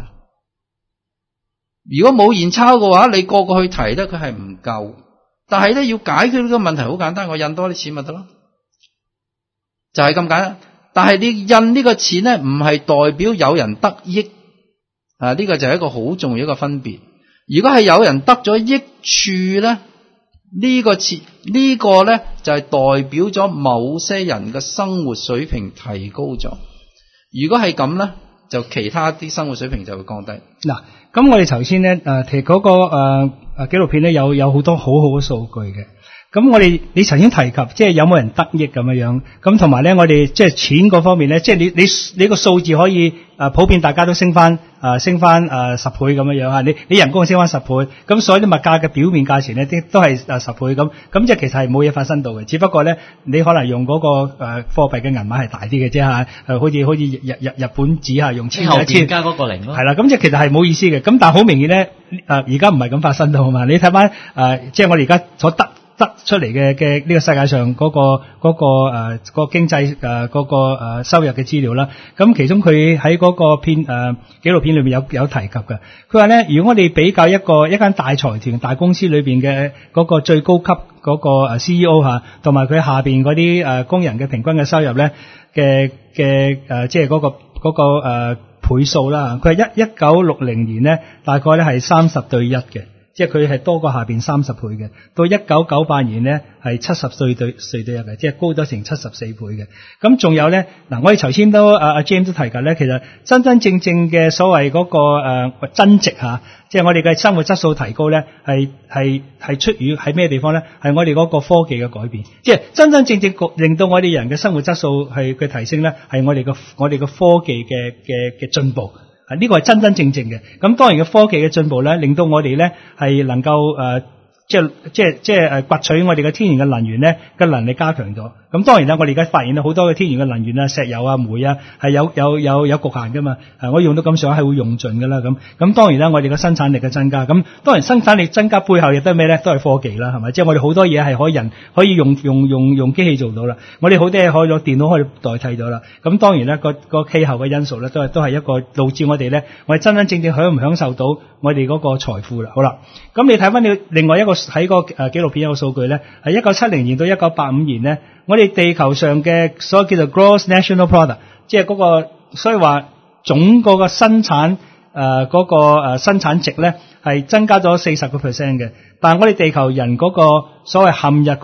如果冇現鈔嘅話，你個個去提咧，佢係唔夠。但係咧要解決呢個問題好簡單，我印多啲錢咪得咯，就係咁簡單。但係你印呢個錢咧，唔係代表有人得益呢個就係一個好重要一個分別。如果係有人得咗益處咧，呢個錢呢個咧就係代表咗某些人嘅生活水平提高咗。如果係咁咧，就其他啲生活水平就會降低。 嗱，咁我哋頭先咧其實嗰個紀錄片咧有好多好好嘅數據嘅。咁你曾經提及即係有冇人得益咁樣，咁同埋咧我哋即係錢嗰方面咧，即係你個數字可以普遍大家都升翻10倍咁樣啊，你人工升翻10倍，咁所有啲物價嘅表面價錢咧都係10倍咁即係其實係冇嘢發生到嘅，只不過咧你可能用嗰個貨幣嘅銀碼係大啲嘅啫嚇，好似日本紙嚇用千加嗰個零咯， 係啦，咁即係其實係冇意思嘅，咁但係好明顯咧而家唔係咁發生到啊嘛，你睇翻即係我哋而家所得出嚟嘅呢個世界上嗰個經濟嗰個收入嘅資料啦，咁其中佢喺嗰個紀錄片裏面有提及嘅。佢話咧，如果我哋比較一間大財團大公司裏邊嘅嗰個最高級嗰個 CEO 同埋佢下邊嗰啲工人嘅平均嘅收入咧嘅即係嗰個倍數啦。佢係1960年咧大概咧係30:1嘅。即係佢係多過下邊30倍嘅，到1998年咧係70對1嘅，即係高咗成74倍嘅。咁仲有咧，嗱我哋頭先都阿 James 都提及咧，其實真正嘅所謂嗰個增值即係我哋嘅生活質素提高咧，係出於喺咩地方咧？係我哋嗰個科技嘅改變，即係真正令到我哋人嘅生活質素係嘅提升咧，係我哋嘅科技嘅進步。呢個係真正嘅。咁當然嘅科技嘅進步咧，令到我哋咧係能夠即係掘取我哋嘅天然嘅能源咧嘅能力加強咗。咁當然啦，我哋而家發現好多嘅天然嘅能源啊、石油啊、煤啊係有局限噶嘛。我用到咁上下係會用盡噶啦。咁當然啦，我哋嘅生產力嘅增加，咁當然生產力增加背後亦都係咩咧？都係科技啦，係咪？即係我哋好多嘢係可以用機器做到啦。我哋好多嘢可以用電腦可以代替咗啦。咁當然咧個氣候嘅因素咧都係一個導致我哋咧，我哋真正享唔享受到我哋嗰個財富啦。好啦，咁你睇翻你另外一個喺個紀錄片有個數據咧，係1970年到1985年咧，我哋地球上嘅所謂叫做 Gross National Product， 即係嗰個所以話總嗰個生產嗰個生產值咧係增加咗40% 嘅，但係我哋地球人嗰個所謂陷入嗰啲貧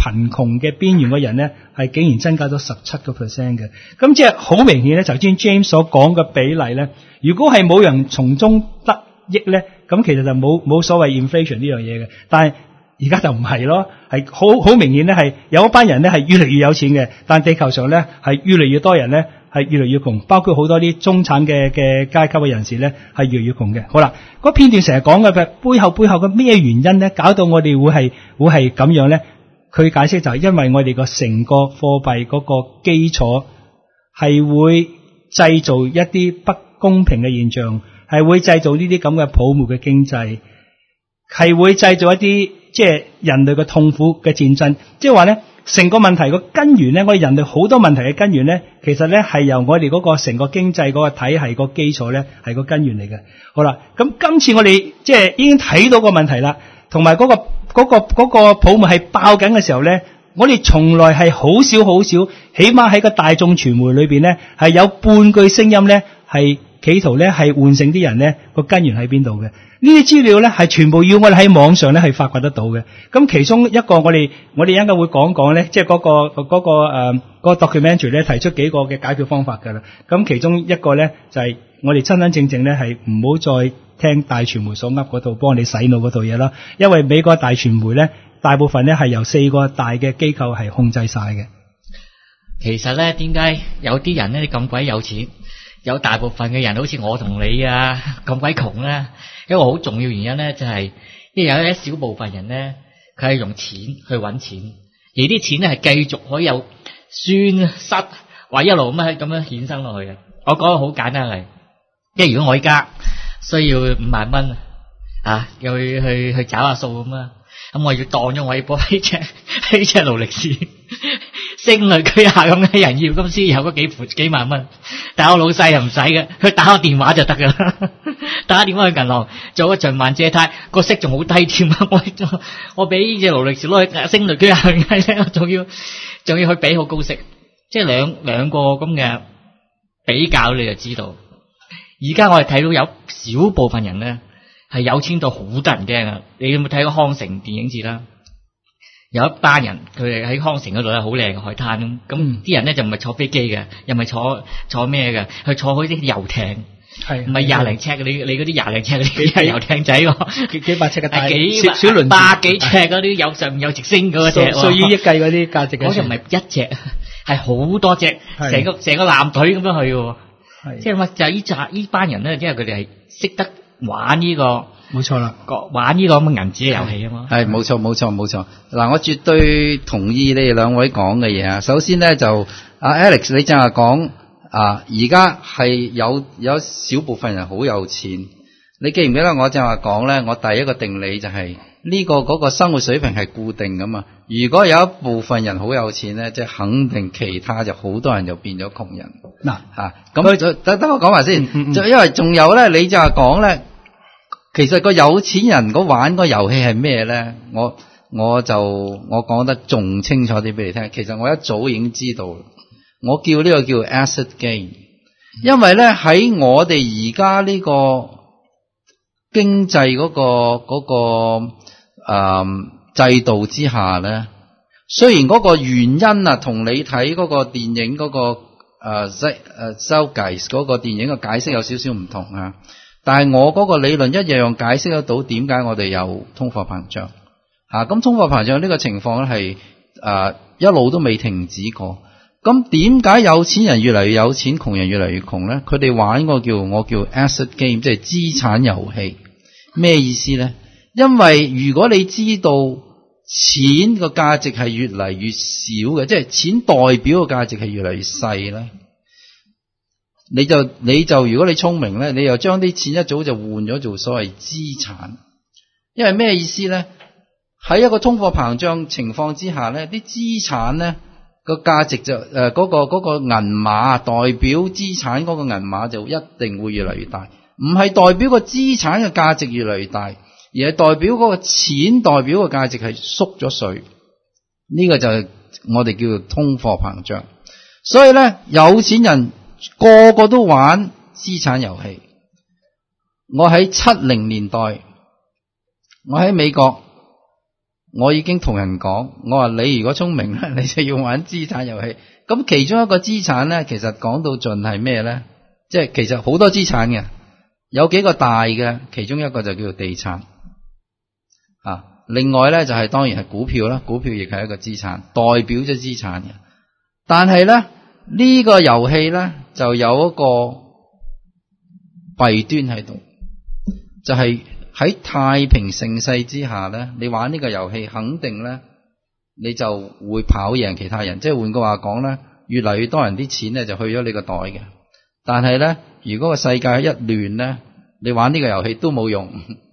貧窮嘅邊緣嘅人咧，係竟然增加咗17%嘅。咁即係好明顯咧，頭先 James 所講嘅比例咧，如果係冇人從中得益咧，咁其實就冇所謂 inflation 呢樣嘢嘅。但係而家就唔係咯，係好明顯咧，係有一班人咧係越嚟越有錢嘅，但地球上咧係越嚟越多人咧係越嚟越窮，包括好多啲中產嘅階級嘅人士咧係越嚟越窮嘅。好啦，嗰片段成日講嘅背後嘅咩原因咧，搞到我哋會係咁樣咧？佢解釋就係因為我哋個成個貨幣嗰個基礎係會製造一啲不公平嘅現象，係會製造呢啲咁嘅泡沫嘅經濟，係會製造一啲即係人類嘅痛苦嘅戰爭。即係話咧，成個問題個根源咧，我哋人類好多問題嘅根源咧，其實咧係由我哋嗰個成個經濟嗰個體系個基礎咧係個根源嚟嘅。好啦，咁今次我哋即係已經睇到個問題啦，同埋嗰個泡沫係爆緊嘅時候咧，我哋從來係好少，起碼喺個大眾傳媒裏邊咧係有半句聲音咧係企圖咧係喚醒啲人咧個根源喺邊度嘅。呢啲資料咧係全部要我哋喺網上咧係發掘得到嘅。咁其中一個我哋一陣間會講咧，即係嗰個 documentary 咧提出幾個嘅解決方法㗎啦。咁其中一個咧就係我哋真正咧係唔好再聽大傳媒所噏嗰套幫你洗腦嗰套嘢啦。因為美國大傳媒咧大部分咧係由4個大嘅機構係控制晒嘅。 其實咧，點解有啲人咧你咁鬼有錢，有大部分嘅人好似我同你啊咁鬼窮咧？一個好重要原因咧，就係因為有一小部分人咧，佢係用錢去揾錢，而啲錢咧係繼續可以有酸失或一路咁樣衍生落去嘅。我講個好簡單嚟，即係如果我依家需要5萬蚊啊，又去找下數咁啊，咁我要當咗我要幫呢隻勞力士聲淚俱下咁嘅人要，咁先有嗰幾萬蚊。但係我老細又唔使嘅，佢打個電話就得噶啦，打電話去銀行做一循環借貸，個息仲好低添啊！我俾呢隻勞力士攞去聲淚俱下嘅，我仲要去俾好高息，即係兩個咁嘅比較，你就知道。而家我哋睇到有少部分人咧係有錢到好得人驚啊！你有冇睇過康城電影節啦？有一班人佢哋喺康城嗰度咧，好靚嘅海灘咁，啲人咧就唔係坐飛機嘅，又唔係坐咩嘅，去坐嗰啲遊艇，係唔係廿零尺嘅？你嗰啲廿零尺嗰啲係遊艇仔喎，幾百尺嘅大小輪百幾尺嗰啲有上面有直升嗰隻， 數以億計嗰啲價值嘅。 嗰隻唔係一隻，係好多隻，成個艦隊咁樣去嘅。即係話就係呢班人咧，因為佢哋係識得玩呢個。 冇錯啦， 玩呢個咁嘅銀紙嘅遊戲啊嘛， 係冇錯。嗱，我絕對同意你哋兩位講嘅嘢啊。首先咧就Alex， 你正話講而家係有少部分人好有錢。你記唔記得我正話講咧？我第一個定理就係呢個嗰個生活水平係固定噶嘛。如果有一部分人好有錢咧，即係肯定其他就好多人就變咗窮人。嗱咁等我講埋先，因為仲有咧，你就話講咧。其實個有錢人玩個遊戲係咩咧？我講得仲清楚啲俾你聽。其實我一早已經知道，我叫呢個叫 asset game。因為咧喺我哋而家呢個經濟嗰個制度之下咧，雖然嗰個原因啊同你睇嗰個電影嗰個Zeitgeist 嗰個電影嘅解釋有少少唔同啊。但係我嗰個理論一樣解釋得到點解我哋有通貨膨脹咁通貨膨脹呢個情況咧係一路都未停止過。咁點解有錢人越嚟越有錢，窮人越嚟越窮咧？佢哋玩個我叫 asset game， 即係資產遊戲。咩意思咧？因為如果你知道錢個價值係越嚟越少嘅，即係錢代表嘅價值係越嚟越細咧。你就如果你聰明咧，你又將啲錢一早就換咗做所謂資產。因為咩意思咧？喺一個通貨膨脹情況之下咧，啲資產咧個價值就嗰個銀碼代表資產嗰個銀碼就一定會越嚟越大，唔係代表個資產嘅價值越嚟越大，而係代表嗰個錢代表嘅價值係縮咗水。呢個就係我哋叫做通貨膨脹。所以咧，有錢人個個都玩資產遊戲。我喺70年代，我喺美國， 我已經同人講，我話你如果聰明咧，你就要玩資產遊戲。咁其中一個資產咧，其實講到盡係咩咧？即係其實好多資產嘅，有幾個大嘅，其中一個就叫做地產啊。另外咧就係當然係股票啦，股票亦係一個資產，代表咗資產嘅。但係咧呢個遊戲咧就有一個弊端喺度，就係喺太平盛世之下咧，你玩呢個遊戲肯定咧你就會跑贏其他人。即係換句話講咧，越嚟越多人啲錢咧就去咗你個袋嘅。但係咧，如果個世界一亂咧，你玩呢個遊戲都冇用。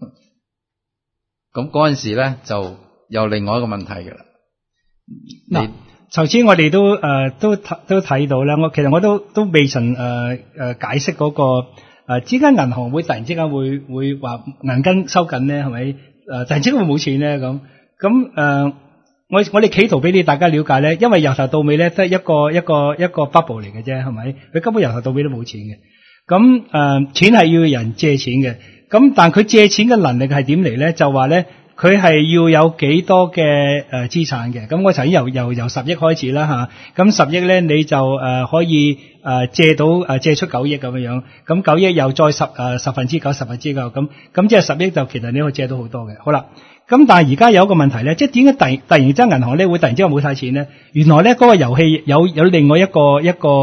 咁嗰陣時咧就有另外一個問題嘅啦。 嗱，頭先我哋都睇到啦，其實我都未曾解釋嗰個之間銀行會突然之間會話銀根收緊咧，係咪？突然之間會冇錢咧咁我哋企圖俾你大家了解咧，因為由頭到尾咧都係一個 bubble 嚟嘅啫，係咪？佢根本由頭到尾都冇錢嘅。錢係要人借錢嘅。但佢借錢嘅能力係點嚟咧？就話咧，佢係要有幾多嘅資產嘅。咁我頭先由10億開始啦吓。咁10億咧，你就可以借出9億咁樣。咁9億又再十分之九咁即係10億就其實你可以借到好多嘅。好啦。咁但係而家有一個問題咧，即係點解突然之間銀行咧會突然之間冇晒錢咧？原來咧嗰個遊戲有另外一個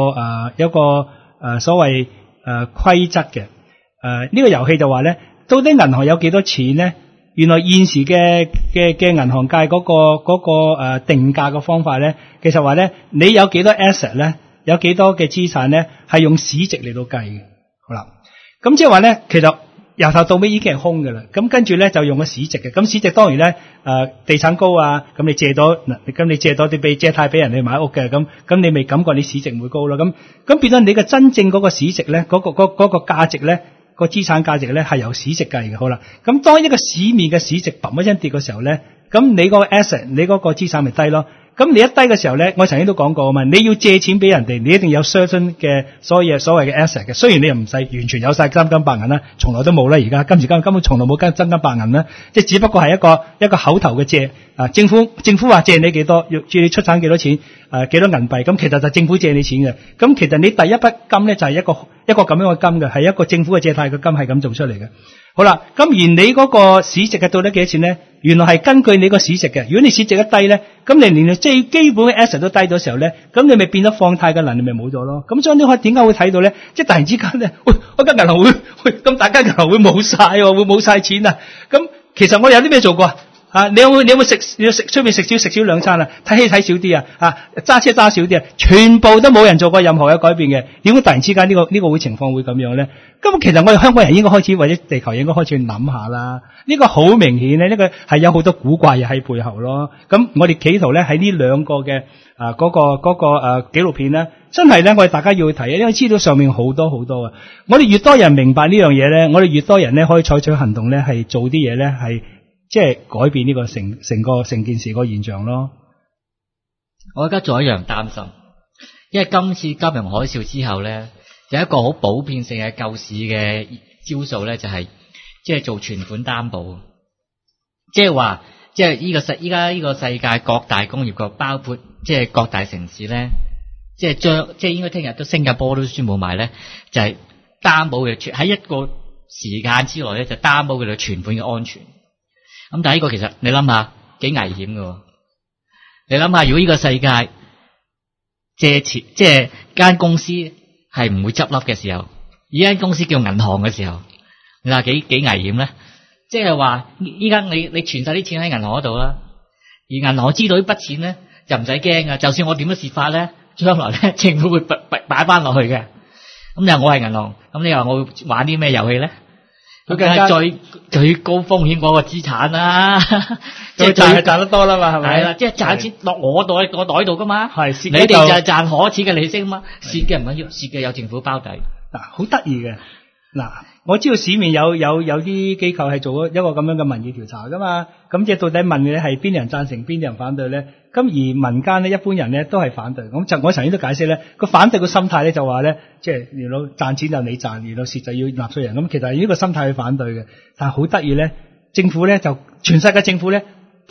所謂規則嘅。呢個遊戲就話咧，到底銀行有幾多錢咧？原來現時嘅銀行界嗰個定價嘅方法咧，其實話咧，你有幾多 asset 咧，有幾多嘅資產咧，係用市值嚟到計嘅。好啦，咁即係話咧，其實由頭到尾已經係空嘅啦。咁跟住咧就用個市值嘅。咁市值當然咧，地產高啊，咁你借多啲借貸俾人哋買屋嘅，咁你未感覺你市值會高咯。咁變咗你嘅真正嗰個市值咧，嗰個價值咧。個資產價值咧係由市值計嘅。好啦，咁當一個市面嘅市值嘭一聲跌嘅時候咧，咁你個 asset 你嗰個資產咪低咯。咁你一低嘅時候咧，我曾經都講過啊嘛，你要借錢俾人哋，你一定有 certain 嘅所謂嘅 asset 嘅。雖然你又唔使完全有晒真金白銀啦，從來都冇啦。而家今時今日根本從來冇真金白銀啦，即係只不過係一個口頭嘅借啊。政府話借你幾多，要借你出產幾多錢，幾多銀幣，咁其實就政府借你錢嘅。咁其實你第一筆金咧就係一個咁樣嘅金嘅，係一個政府嘅借貸嘅金係咁做出嚟嘅。好啦，咁而你嗰個市值係到底幾多錢咧？原來係根據你個市值嘅。如果你市值一低咧，咁你連最基本嘅 asset 都低咗時候咧，咁你咪變咗放貸嘅能力咪冇咗咯。咁所以你可以點解會睇到咧？即係突然之間咧，嗰間銀行會咁大間銀行會冇晒，會冇晒錢啊！咁其實我哋有啲咩做過啊？你有冇食出面食少兩餐啊？睇戲睇少啲啊？揸車揸少啲啊？全部都冇人做過任何嘅改變嘅。點解突然之間呢個會情況會咁樣咧？咁其實我哋香港人應該開始，或者地球應該開始去諗下啦。呢個好明顯咧，呢個係有好多古怪嘢喺背後咯。咁我哋企圖咧喺呢兩個嘅嗰個紀錄片咧，真係咧我哋大家要去睇，因為資料上面好多好多啊。我哋越多人明白呢樣嘢咧，我哋越多人咧可以採取行動咧，係做啲嘢咧係即係改變呢個成件事個現象咯。 我而家仲有一樣擔心，因為今次金融海嘯之後咧，有一個好普遍性嘅救市嘅招數咧，就係即係做存款擔保，即係話即係依家呢個世界各大工業國，包括即係各大城市咧，即係應該聽日都新加坡都宣布埋咧，就係擔保嘅喺一個時間之內咧，就擔保佢哋存款嘅安全。咁但係呢個其實你諗下幾危險㗎。你諗下，如果呢個世界借錢，即係間公司係唔會執笠嘅時候，而間公司叫銀行嘅時候，你話幾危險咧？即係話依家你存晒啲錢喺銀行嗰度啦，而銀行知道呢筆錢咧就唔使驚噶，就算我點樣蝕法咧，將來咧政府會擺翻落去嘅。咁又我係銀行，咁你話我會玩啲咩遊戲咧？佢梗係最高風險嗰個資產啦，即係賺得多啦嘛，係咪？係啦，即係賺錢落我袋度噶嘛。係，你哋就係賺可恥嘅利息嘛，蝕嘅唔緊要，蝕嘅有政府包底。 嗱，好得意嘅。嗱，我知道市面有啲機構係做一個咁樣嘅民意調查噶嘛，咁即係到底問你係邊啲人贊成，邊啲人反對咧？咁而民間咧，一般人咧都係反對。咁我曾經都解釋咧，個反對嘅心態咧就話咧，即係原來賺錢就你賺，原來蝕就要納稅人。咁其實係呢個心態去反對嘅。但係好得意咧，政府咧就全世界政府咧都係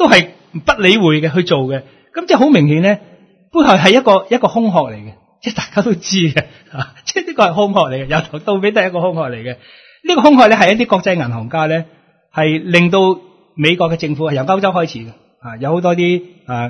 不理會嘅去做嘅。咁即係好明顯咧，背後係一個空殼嚟嘅，即係大家都知嘅，即係呢個係空殼嚟嘅，由頭到尾都係一個空殼嚟嘅。呢個空殼咧係一啲國際銀行家咧，係令到美國嘅政府係由歐洲開始嘅，有好多啲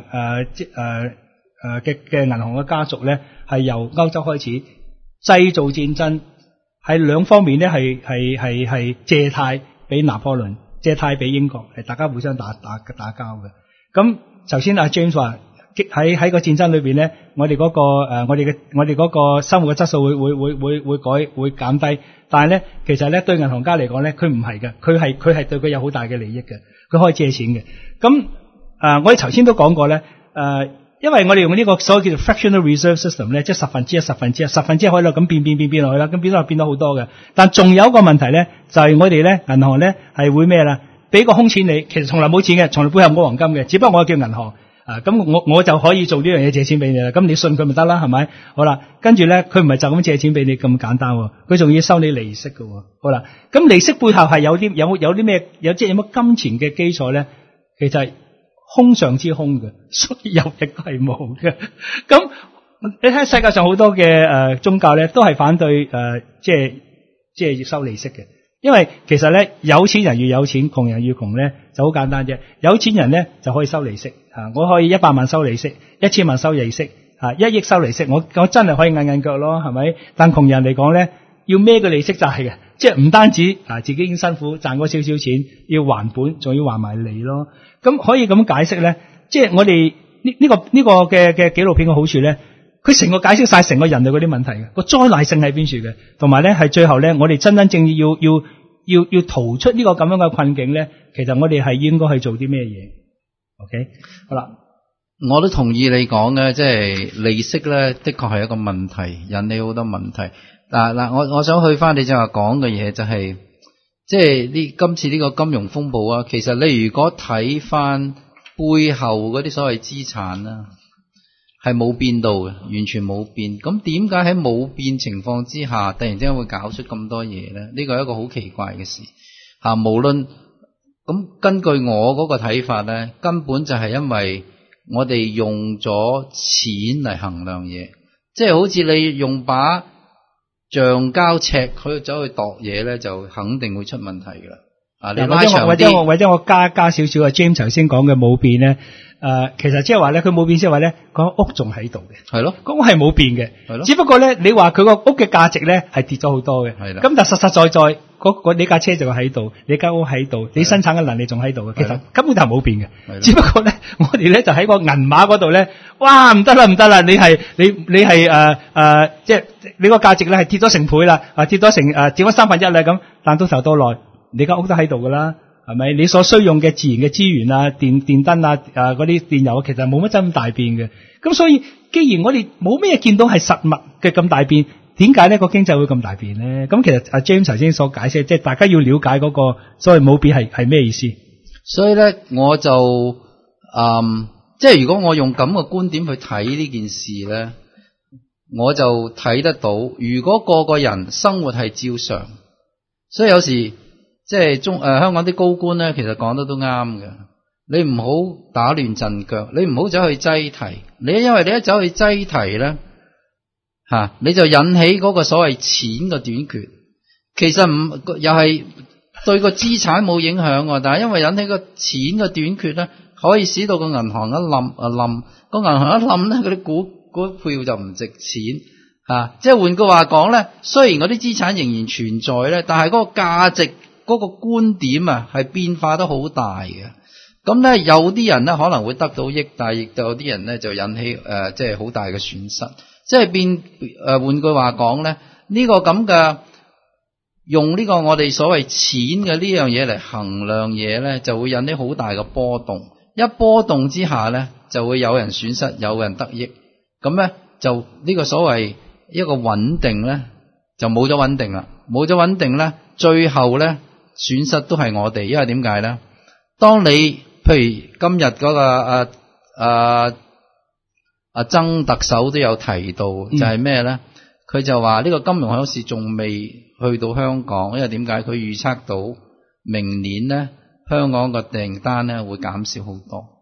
嘅銀行嘅家族咧係由歐洲開始製造戰爭，係兩方面咧係借貸俾拿破崙，借貸俾英國，係大家互相打交嘅。咁頭先阿 James 話喺個戰爭裏邊咧，我哋嗰個生活嘅質素會減低，但係咧其實咧對銀行家嚟講咧，佢唔係嘅，佢係對佢有好大嘅利益嘅，佢可以借錢嘅。咁我哋頭先都講過咧，因為我哋用呢個所謂叫做 fractional reserve system 咧，即係十分之一可以咁變落去啦，咁變到好多嘅。但仲有一個問題咧，就係我哋咧銀行咧係會咩啦？俾個空錢你，其實從來冇錢嘅，從來背後冇黃金嘅，只不過我叫銀行。咁我就可以做呢樣嘢借錢俾你啦，咁你信佢咪得啦，係咪？好啦，跟住咧，佢唔係就咁借錢俾你咁簡單，佢仲要收你利息嘅。好啦，咁利息背後係有啲咩？即係有乜金錢嘅基礎咧？其實係空上之空嘅，所以有亦都係冇嘅。咁你睇世界上好多嘅宗教咧，都係反對即係要收利息嘅。因為其實咧，有錢人越有錢，窮人越窮咧，就好簡單啫。有錢人咧就可以收利息，我可以100萬收利息，1000萬收利息，1億收利息，我真係可以硬腳咯，係咪？但窮人嚟講咧，要孭個利息債嘅，即係唔單止自己已經辛苦賺嗰少少錢，要還本，仲要還埋利咯。咁可以咁解釋咧，即係我哋呢個嘅紀錄片嘅好處咧。佢成個解釋晒成個人類嗰啲問題嘅，個災難性喺邊處嘅，同埋咧係最後咧，我哋真正要逃出呢個咁樣嘅困境咧，其實我哋係應該去做啲咩嘢 ？OK， 好啦， 我都同意你講嘅，即係利息咧，的確係一個問題，引起好多問題。嗱，我想去翻你正話講嘅嘢，就係即係今次呢個金融風暴啊，其實你如果睇翻背後嗰啲所謂資產啦。係冇變到嘅，完全冇變。咁點解喺冇變情況之下，突然之間會搞出咁多嘢咧？呢個係一個好奇怪嘅事。無論咁，根據我嗰個睇法咧，根本就係因為我哋用咗錢嚟衡量嘢，即係好似你用把橡膠尺去走去度嘢咧，就肯定會出問題噶啦。你拉長啲， 或者我加少少啊 James 頭先講嘅冇變咧。其實即係話咧，佢冇變，即係話咧，個屋仲喺度嘅， 係咯， 個屋係冇變嘅， 係咯。 只不過咧，你話佢個屋嘅價值咧係跌咗好多嘅， 係啦。 咁但實實在在，你架車就喺度，你間屋喺度，你生產嘅能力仲喺度嘅，其實根本就係冇變嘅。只不過咧，我哋咧就喺個銀碼嗰度咧，哇唔得啦，你係即係你個價值咧係跌咗成倍啦，跌咗1/3啦咁，但到頭到來，你間屋都喺度噶啦。係咪？你所需用嘅自然嘅資源啊，電燈啊，嗰啲電油，其實冇乜真咁大變嘅。咁所以，既然我哋冇咩見到係實物嘅咁大變，點解呢個經濟會咁大變咧？咁其實阿 James 頭先所解釋，即係大家要了解嗰個所謂冇變係咩意思。 所以咧，我就即係如果我用咁嘅觀點去睇呢件事咧，我就睇得到，如果個個人生活係照常，所以有時。即係香港啲高官咧，其實講得都啱嘅。你唔好打亂陣腳，你唔好走去擠提。因為你一走去擠提咧，你就引起嗰個所謂錢嘅短缺。其實又係對個資產冇影響，但係因為引起個錢嘅短缺咧，可以使到個銀行一冧，個銀行一冧咧，嗰啲股票就唔值錢。即係換句話講咧，雖然嗰啲資產仍然存在咧，但係嗰個價值。嗰個觀點係變化得好大嘅，咁咧有啲人咧可能會得到益，但係亦都有啲人咧就引起即係好大嘅損失，即係換句話講咧，呢個咁嘅用呢個我哋所謂錢嘅呢樣嘢嚟衡量嘢咧，就會引起好大嘅波動，一波動之下咧就會有人損失，有人得益，咁咧就呢個所謂一個穩定咧就冇咗穩定啦，冇咗穩定咧，最後咧。損失都係我哋，因為點解咧？當你譬如今日嗰個曾特首都有提到，就係咩咧？佢就話呢個金融海嘯仲未去到香港，因為點解？佢預測到明年咧香港個訂單咧會減少好多。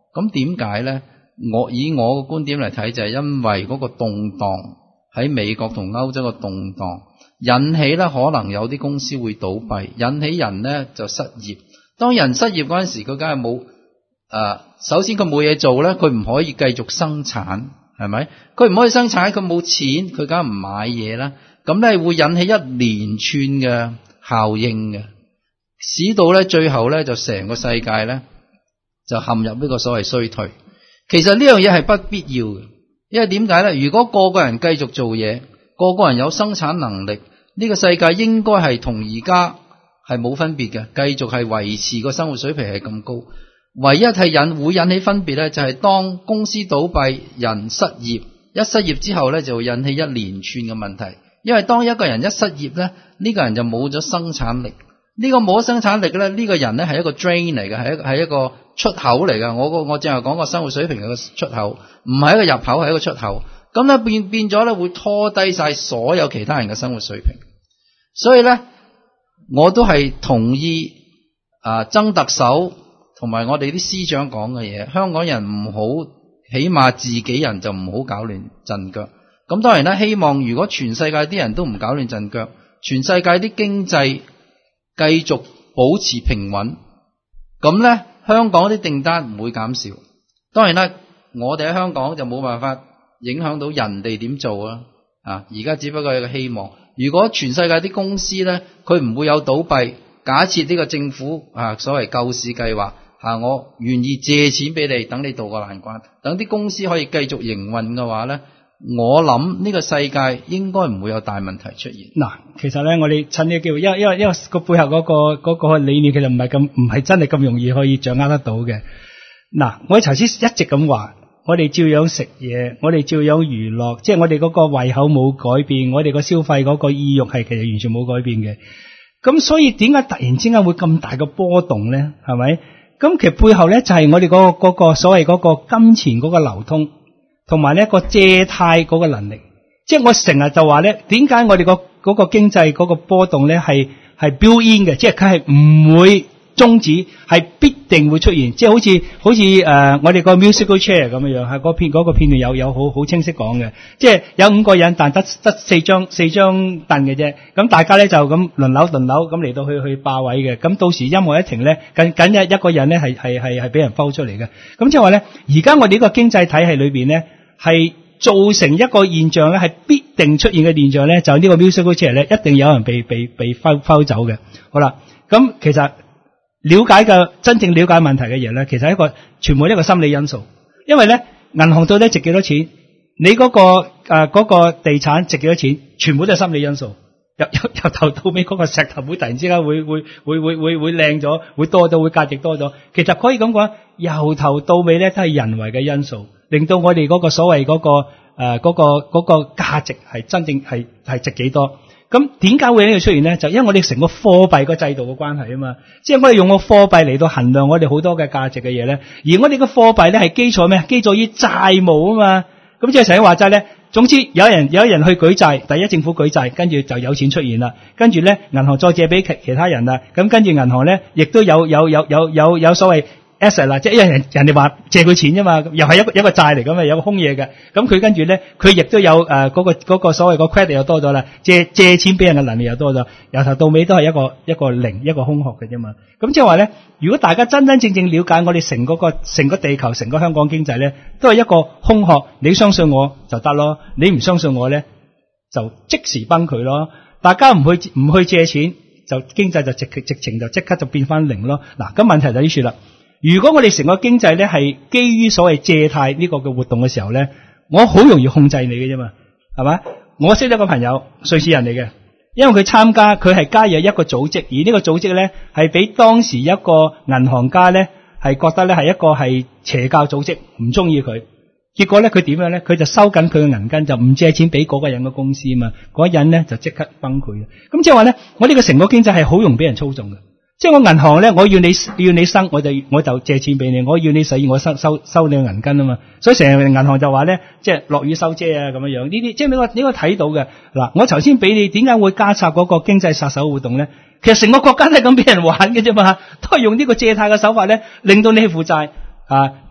咁點解咧？以我嘅觀點嚟睇，就係因為嗰個動盪喺美國同歐洲嘅動盪，引起咧可能有啲公司會倒閉，引起人咧就失業。當人失業嗰陣時，佢梗係冇首先佢冇嘢做咧，佢唔可以繼續生產，係咪？佢唔可以生產，佢冇錢，佢梗係唔買嘢啦。咁咧會引起一連串嘅效應嘅，使到咧最後咧就成個世界咧就陷入呢個所謂衰退。其實呢樣嘢係不必要嘅，因為點解咧？如果個個人繼續做嘢，個個人有生產能力，呢個世界應該係同而家係冇分別嘅，繼續係維持個生活水平係咁高。唯一係會引起分別咧，就係當公司倒閉、人失業，一失業之後咧就會引起一連串嘅問題。因為當一個人一失業咧，呢個人就冇咗生產力。呢個冇咗生產力咧，呢個人咧係一個 drain 嚟嘅，係一個出口嚟嘅。我正係講個生活水平嘅出口，唔係一個入口，係一個出口。咁咧變咗咧會拖低晒所有其他人嘅生活水平。所以咧，我都係同意曾特首同埋我哋啲司長講嘅嘢，香港人唔好，起碼自己人就唔好搞亂陣腳。咁當然啦，希望如果全世界啲人都唔搞亂陣腳，全世界啲經濟繼續保持平穩，咁咧香港啲訂單唔會減少。當然啦，我哋喺香港就冇辦法影響到人哋點做啊。而家只不過係一個希望。如果全世界啲公司咧，佢唔會有倒閉，假設呢個政府所謂救市計劃我願意借錢俾你，等你渡過難關，等啲公司可以繼續營運嘅話咧，我諗呢個世界應該唔會有大問題出現。 嗱，其實咧，我哋趁呢個機會，因為個背後嗰個理念，其實唔係真係咁容易可以掌握得到嘅。嗱，我頭先一直咁話，我哋照樣食嘢，我哋照樣娛樂，即係我哋嗰個胃口冇改變，我哋個消費嗰個意欲係其實完全冇改變嘅。咁所以點解突然之間會咁大嘅波動咧？係咪？咁其實背後咧就係我哋嗰個所謂嗰個金錢嗰個流通，同埋呢個借貸嗰個能力。即係我成日就話咧，點解我哋嗰個經濟嗰個波動咧係 built in 嘅，即係佢係唔會終止，係必定會出現。即係好似我哋個 musical chair 咁樣，係嗰個片段有好清晰講嘅。即係有5個人，但得4張凳嘅啫。咁大家咧就咁輪流咁嚟到去霸位嘅。咁到時音樂一停咧，緊一個人咧係俾人拋出嚟嘅。咁即係話咧，而家我哋呢個經濟體系裏邊咧係造成一個現象咧，係必定出現嘅現象咧，就呢個 musical chair 咧，一定有人被拋走嘅。好啦，咁其實真正了解問題嘅嘢咧，其實係全部一個心理因素。因為咧，銀行到底值幾多錢？你嗰個地產值幾多錢？全部都係心理因素。由頭到尾嗰個石頭會突然之間會靚咗，會多咗，會價值多咗。其實可以咁講，由頭到尾咧都係人為嘅因素，令到我哋嗰個所謂嗰個價值係真正係值幾多。咁點解會喺呢度出現咧？就因為我哋成個貨幣個制度嘅關係啊嘛，即係我哋用個貨幣嚟到衡量我哋好多嘅價值嘅嘢咧，而我哋個貨幣咧係基礎咩？基礎於債務啊嘛。咁即係成日話齋咧，總之有人去舉債，第一政府舉債，跟住就有錢出現啦，跟住咧銀行再借俾其他人啦，咁跟住銀行咧亦都有所謂 asset 啦，即係因為人哋話借佢錢啫嘛，又係一個債嚟噶嘛，有個空嘢嘅。咁佢跟住咧，佢亦都有嗰個所謂個 credit 又多咗啦，借錢俾人嘅能力又多咗，由頭到尾都係一個零，一個空殼嘅啫嘛。咁即係話咧，如果大家真真正正了解我哋成個地球、成個香港經濟咧，都係一個空殼。你相信我就得咯，你唔相信我咧，就即時崩潰咯。大家唔去借錢，就經濟就直情就即刻就變翻零咯。嗱，咁問題就呢處啦。如果我哋成個經濟咧係基於所謂借貸呢個嘅活動嘅時候咧，我好容易控制你嘅啫嘛，係咪？我識得個朋友，瑞士人嚟嘅，因為佢係加入一個組織，而呢個組織咧係俾當時一個銀行家咧係覺得咧係一個係邪教組織，唔中意佢。結果咧佢點樣咧？佢就收緊佢嘅銀根，就唔借錢俾嗰個人嘅公司啊嘛，嗰人咧就即刻崩潰。咁即係話咧，我呢個成個經濟係好容易俾人操縱嘅。即係我銀行咧，我要你生，我就借錢俾你；我要你死，我收你嘅銀根啊嘛。所以成日銀行就話咧，即係落雨收遮啊咁樣。呢啲即係你個睇到嘅。嗱，我頭先俾你點解會加插嗰個經濟殺手活動咧？其實成個國家都係咁俾人玩嘅啫嘛，都係用呢個借貸嘅手法咧，令到你去負債啊。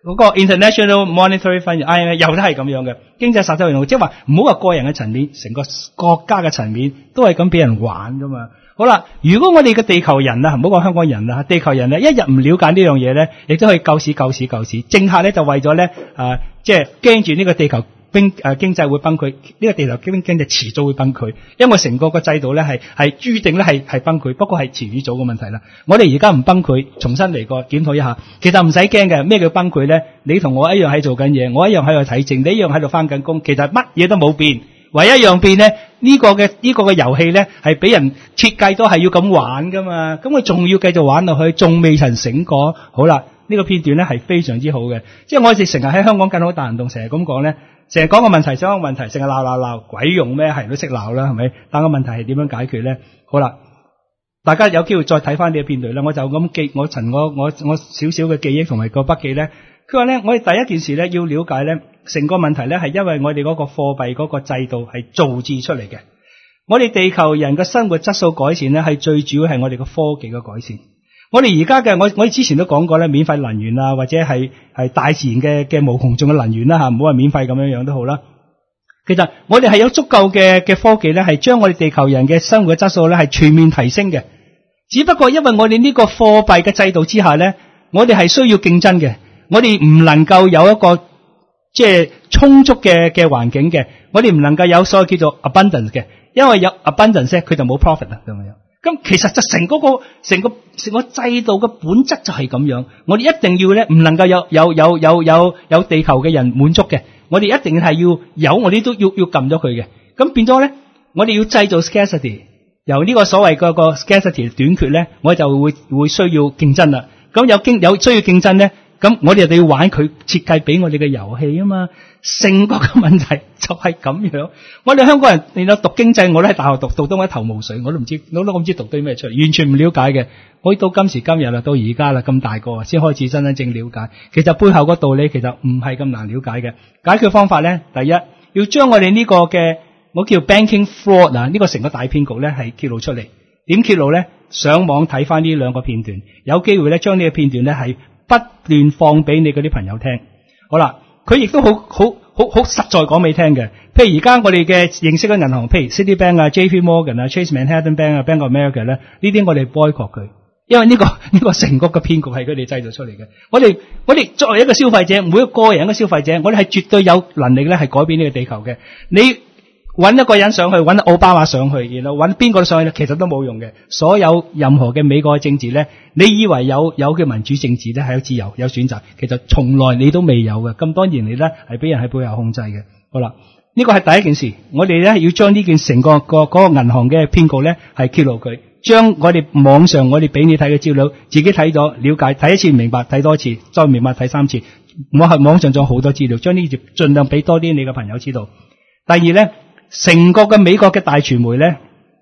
嗰個 International Monetary Fund IMF 又都係咁樣嘅，經濟實體運動，即係話唔好話個人嘅層面，成個國家嘅層面都係咁俾人玩噶嘛。好啦，如果我哋嘅地球人啊，唔好講香港人啦，地球人咧一日唔了解呢樣嘢咧，亦都可以救市。政客咧就為咗咧即係驚住呢個地球經濟會崩潰，呢個地球經濟遲早會崩潰，因為成個個制度咧係注定咧係崩潰，不過係遲與早嘅問題啦。我哋而家唔崩潰，重新嚟過檢討一下，其實唔使驚嘅。咩叫崩潰咧？你同我一樣喺做緊嘢，我一樣喺度睇症，你一樣喺度翻緊工，其實乜嘢都冇變。唯一一樣變咧，呢個嘅遊戲咧係俾人設計都係要咁玩噶嘛，咁佢仲要繼續玩落去，仲未曾醒過。好啦，呢個片段咧係非常之好嘅，即係我哋成日喺香港更好大行動，成日咁講咧，成日講個問題，想個問題，成日鬧，鬼用咩？係人都識鬧啦，係咪？但個問題係點樣解決咧？好啦，大家有機會再睇翻呢個片段咧，我就咁記我少少嘅記憶同埋個筆記咧。佢話咧，我哋第一件事咧要了解咧，成個問題咧係因為我哋嗰個貨幣嗰個制度係造致出嚟嘅。我哋地球人嘅生活質素改善咧，係最主要係我哋嘅科技嘅改善。我哋而家嘅我哋之前都講過咧，免費能源啊，或者係大自然嘅無窮盡嘅能源啦嚇，唔好話免費咁樣都好啦。其實我哋係有足夠嘅科技咧，係將我哋地球人嘅生活質素咧係全面提升嘅。只不過因為我哋呢個貨幣嘅制度之下咧，我哋係需要競爭嘅。我哋唔能夠有一個即係充足嘅環境嘅，我哋唔能夠有所謂叫做 abundance 嘅，因為有 abundance 佢就冇 profit 啦咁樣。咁其實就成個制度嘅本質就係咁樣，我哋一定要咧唔能夠有地球嘅人滿足嘅，我哋一定係要有，我哋都要撳咗佢嘅。咁變咗咧，我哋要製造 scarcity， 由呢個所謂個 scarcity 短缺咧，我就會需要競爭啦。咁有需要競爭咧。咁我哋就要玩佢設計俾我哋嘅遊戲啊嘛，成個嘅問題就係咁樣。我哋香港人連讀經濟，我都喺大學讀到我一頭霧水，我都唔知讀啲咩出嚟，完全唔了解嘅。我到今時今日啦，到而家啦，咁大個先開始真正了解。其實背後個道理其實唔係咁難了解嘅。解決方法咧，第一要將我哋呢個嘅我叫 banking fraud 啊，呢個成個大騙局咧係揭露出嚟。點揭露咧？上網睇翻呢兩個片段，有機會咧將呢個片段咧係不斷放俾你嗰啲朋友聽。好啦，佢亦都好實在講俾你聽嘅。譬如而家我哋嘅認識嘅銀行，譬如 Citibank 啊、JP Morgan 啊、Chase Manhattan Bank 啊、Bank of America 咧，呢啲我哋 boycott 佢，因為呢個成個嘅騙局係佢哋製造出嚟嘅。我哋作為一個消費者，每一個人嘅消費者，我哋係絕對有能力咧係改變呢個地球嘅。你揾一個人上去，揾奧巴馬上去，然後揾邊個上去，其實都冇用嘅。所有任何嘅美國嘅政治咧，你以為有嘅民主政治咧係有自由有選擇，其實從來你都未有嘅。咁多年嚟咧係俾人喺背後控制嘅。好啦，呢個係第一件事，我哋咧要將呢件成個嗰個銀行嘅騙局咧係揭露佢，將我哋網上我哋俾你睇嘅資料，自己睇咗了解，睇一次唔明白，睇多次，再唔明白睇三次。我係網上仲有好多資料，將呢啲盡量俾多啲你嘅朋友知道。第二咧。成個嘅美國嘅大傳媒咧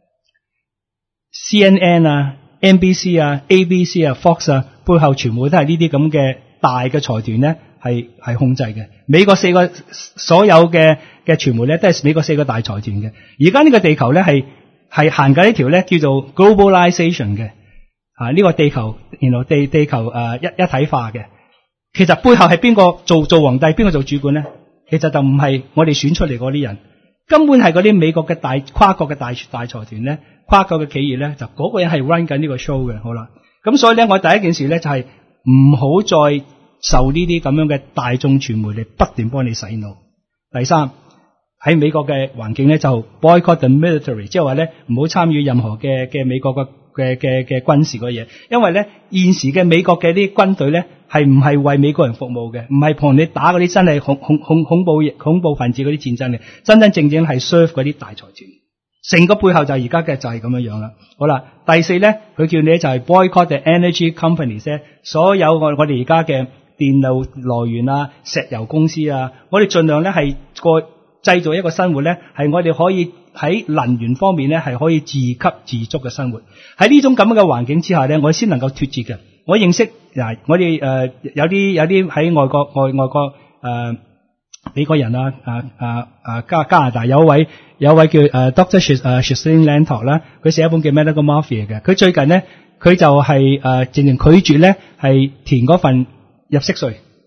，CNN 啊、NBC 啊、ABC 啊、Fox 啊，背後全部都係呢啲咁嘅大嘅財團咧，係控制嘅。美國所有嘅傳媒咧，都係美國4個大財團嘅。而家呢個地球咧係行緊一條咧叫做 globalization 嘅，呢個地球，然後地球一體化嘅。其實背後係邊個做皇帝，邊個做主管咧？其實就唔係我哋選出嚟嗰啲人。根本係嗰啲美國嘅跨國嘅大財團咧，跨國嘅企業咧，就嗰個人係 run 緊呢個 show 嘅。好啦，咁所以咧，我第一件事咧就係唔好再受呢啲咁樣嘅大眾傳媒嚟不斷幫你洗腦。第三，喺美國嘅環境咧就 boycott the military， 即係話咧唔好參與任何嘅美國嘅軍事嘅嘢，因為咧現時嘅美國嘅啲軍隊咧係唔係為美國人服務嘅，唔係同你打嗰啲真係恐怖分子嗰啲戰爭嘅，真真正正係 serve 嗰啲大財團。成個背後就係而家嘅就係咁樣啦。好啦，第四咧佢叫你就係 boycott the energy companies 咧，所有我哋而家嘅電路來源啊、石油公司啊，我哋盡量咧係製造一個生活咧，係我哋可以喺能源方面咧係可以自給自足嘅生活。喺呢種咁嘅環境之下咧，我哋先能夠脫節嘅。我認識嗱，我哋有啲喺外國美國人加拿大有一位叫Dr. Ghislaine Lantok 啦，佢寫一本叫 Medical Mafia 嘅。佢最近咧佢就係直情拒絕咧係填嗰份入息稅。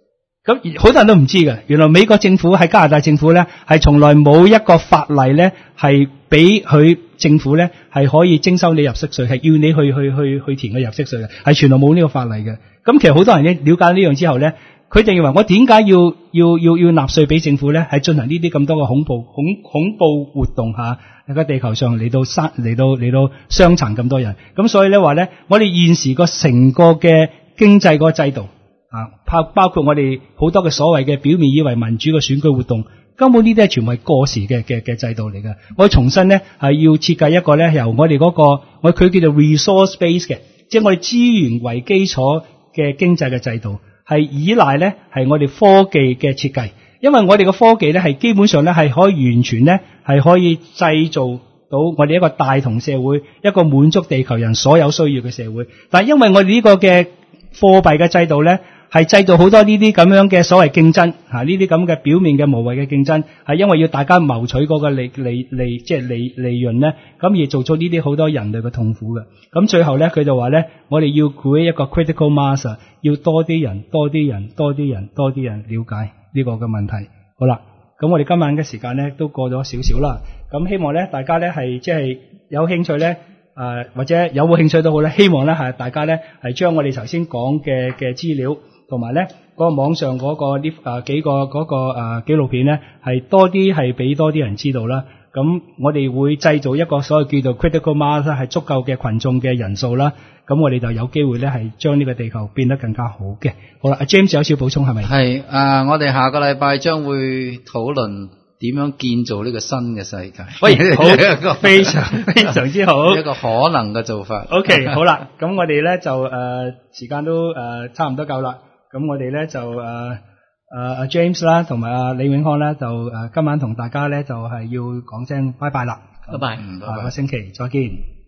咁好多人都唔知嘅，原來美國政府喺加拿大政府咧係從來冇一個法例咧係俾佢政府咧係可以徵收你入息稅，係要你去填個入息稅嘅，係全部冇呢個法例嘅。咁其實好多人咧了解呢樣之後咧，佢哋認為我點解要納稅俾政府咧？係進行呢啲咁多嘅恐怖活動嚇喺個地球上嚟到傷殘咁多人。咁所以咧話咧，我哋現時個成個嘅經濟個制度包括我哋好多嘅所謂嘅表面以為民主嘅選舉活動，根本呢啲係全部係過時嘅制度嚟嘅。我重新咧係要設計一個咧由我哋嗰個佢叫做 resource base 嘅，即係我哋資源為基礎嘅經濟嘅制度，係依賴咧係我哋科技嘅設計，因為我哋嘅科技咧係基本上咧係可以完全咧係可以製造到我哋一個大同社會，一個滿足地球人所有需要嘅社會。但係因為我哋呢個嘅貨幣嘅制度咧，係製造好多呢啲咁樣嘅所謂競爭呢啲咁嘅表面嘅無謂嘅競爭，係因為要大家謀取嗰個利潤咧，咁而做出呢啲好多人類嘅痛苦嘅。咁最後咧，佢就話咧，我哋要 create 一個 critical mass， 要多啲人了解呢個嘅問題。好啦，咁我哋今晚嘅時間咧都過咗少少啦，咁希望咧大家咧係即係有興趣咧。或者有冇興趣都好咧，希望咧係大家咧係將我哋頭先講嘅資料，同埋咧嗰個網上嗰個幾個嗰個紀錄片咧，係多啲係俾多啲人知道啦。咁我哋會製造一個所謂叫做 critical mass， 係足夠嘅群眾嘅人數啦。咁我哋就有機會咧係將呢個地球變得更加好嘅。好啦，阿 James 有少少補充係咪？ 係我哋下個禮拜將會討論點樣建造呢個新嘅世界？ 喂，好，非常之好， 一個可能嘅做法。 OK， 好啦，咁我哋咧就時間都差唔多夠啦。咁我哋咧就阿 James 啦，同埋阿李永康咧，就今晚同大家咧就係要講聲拜拜啦。 拜拜， 下個星期再見。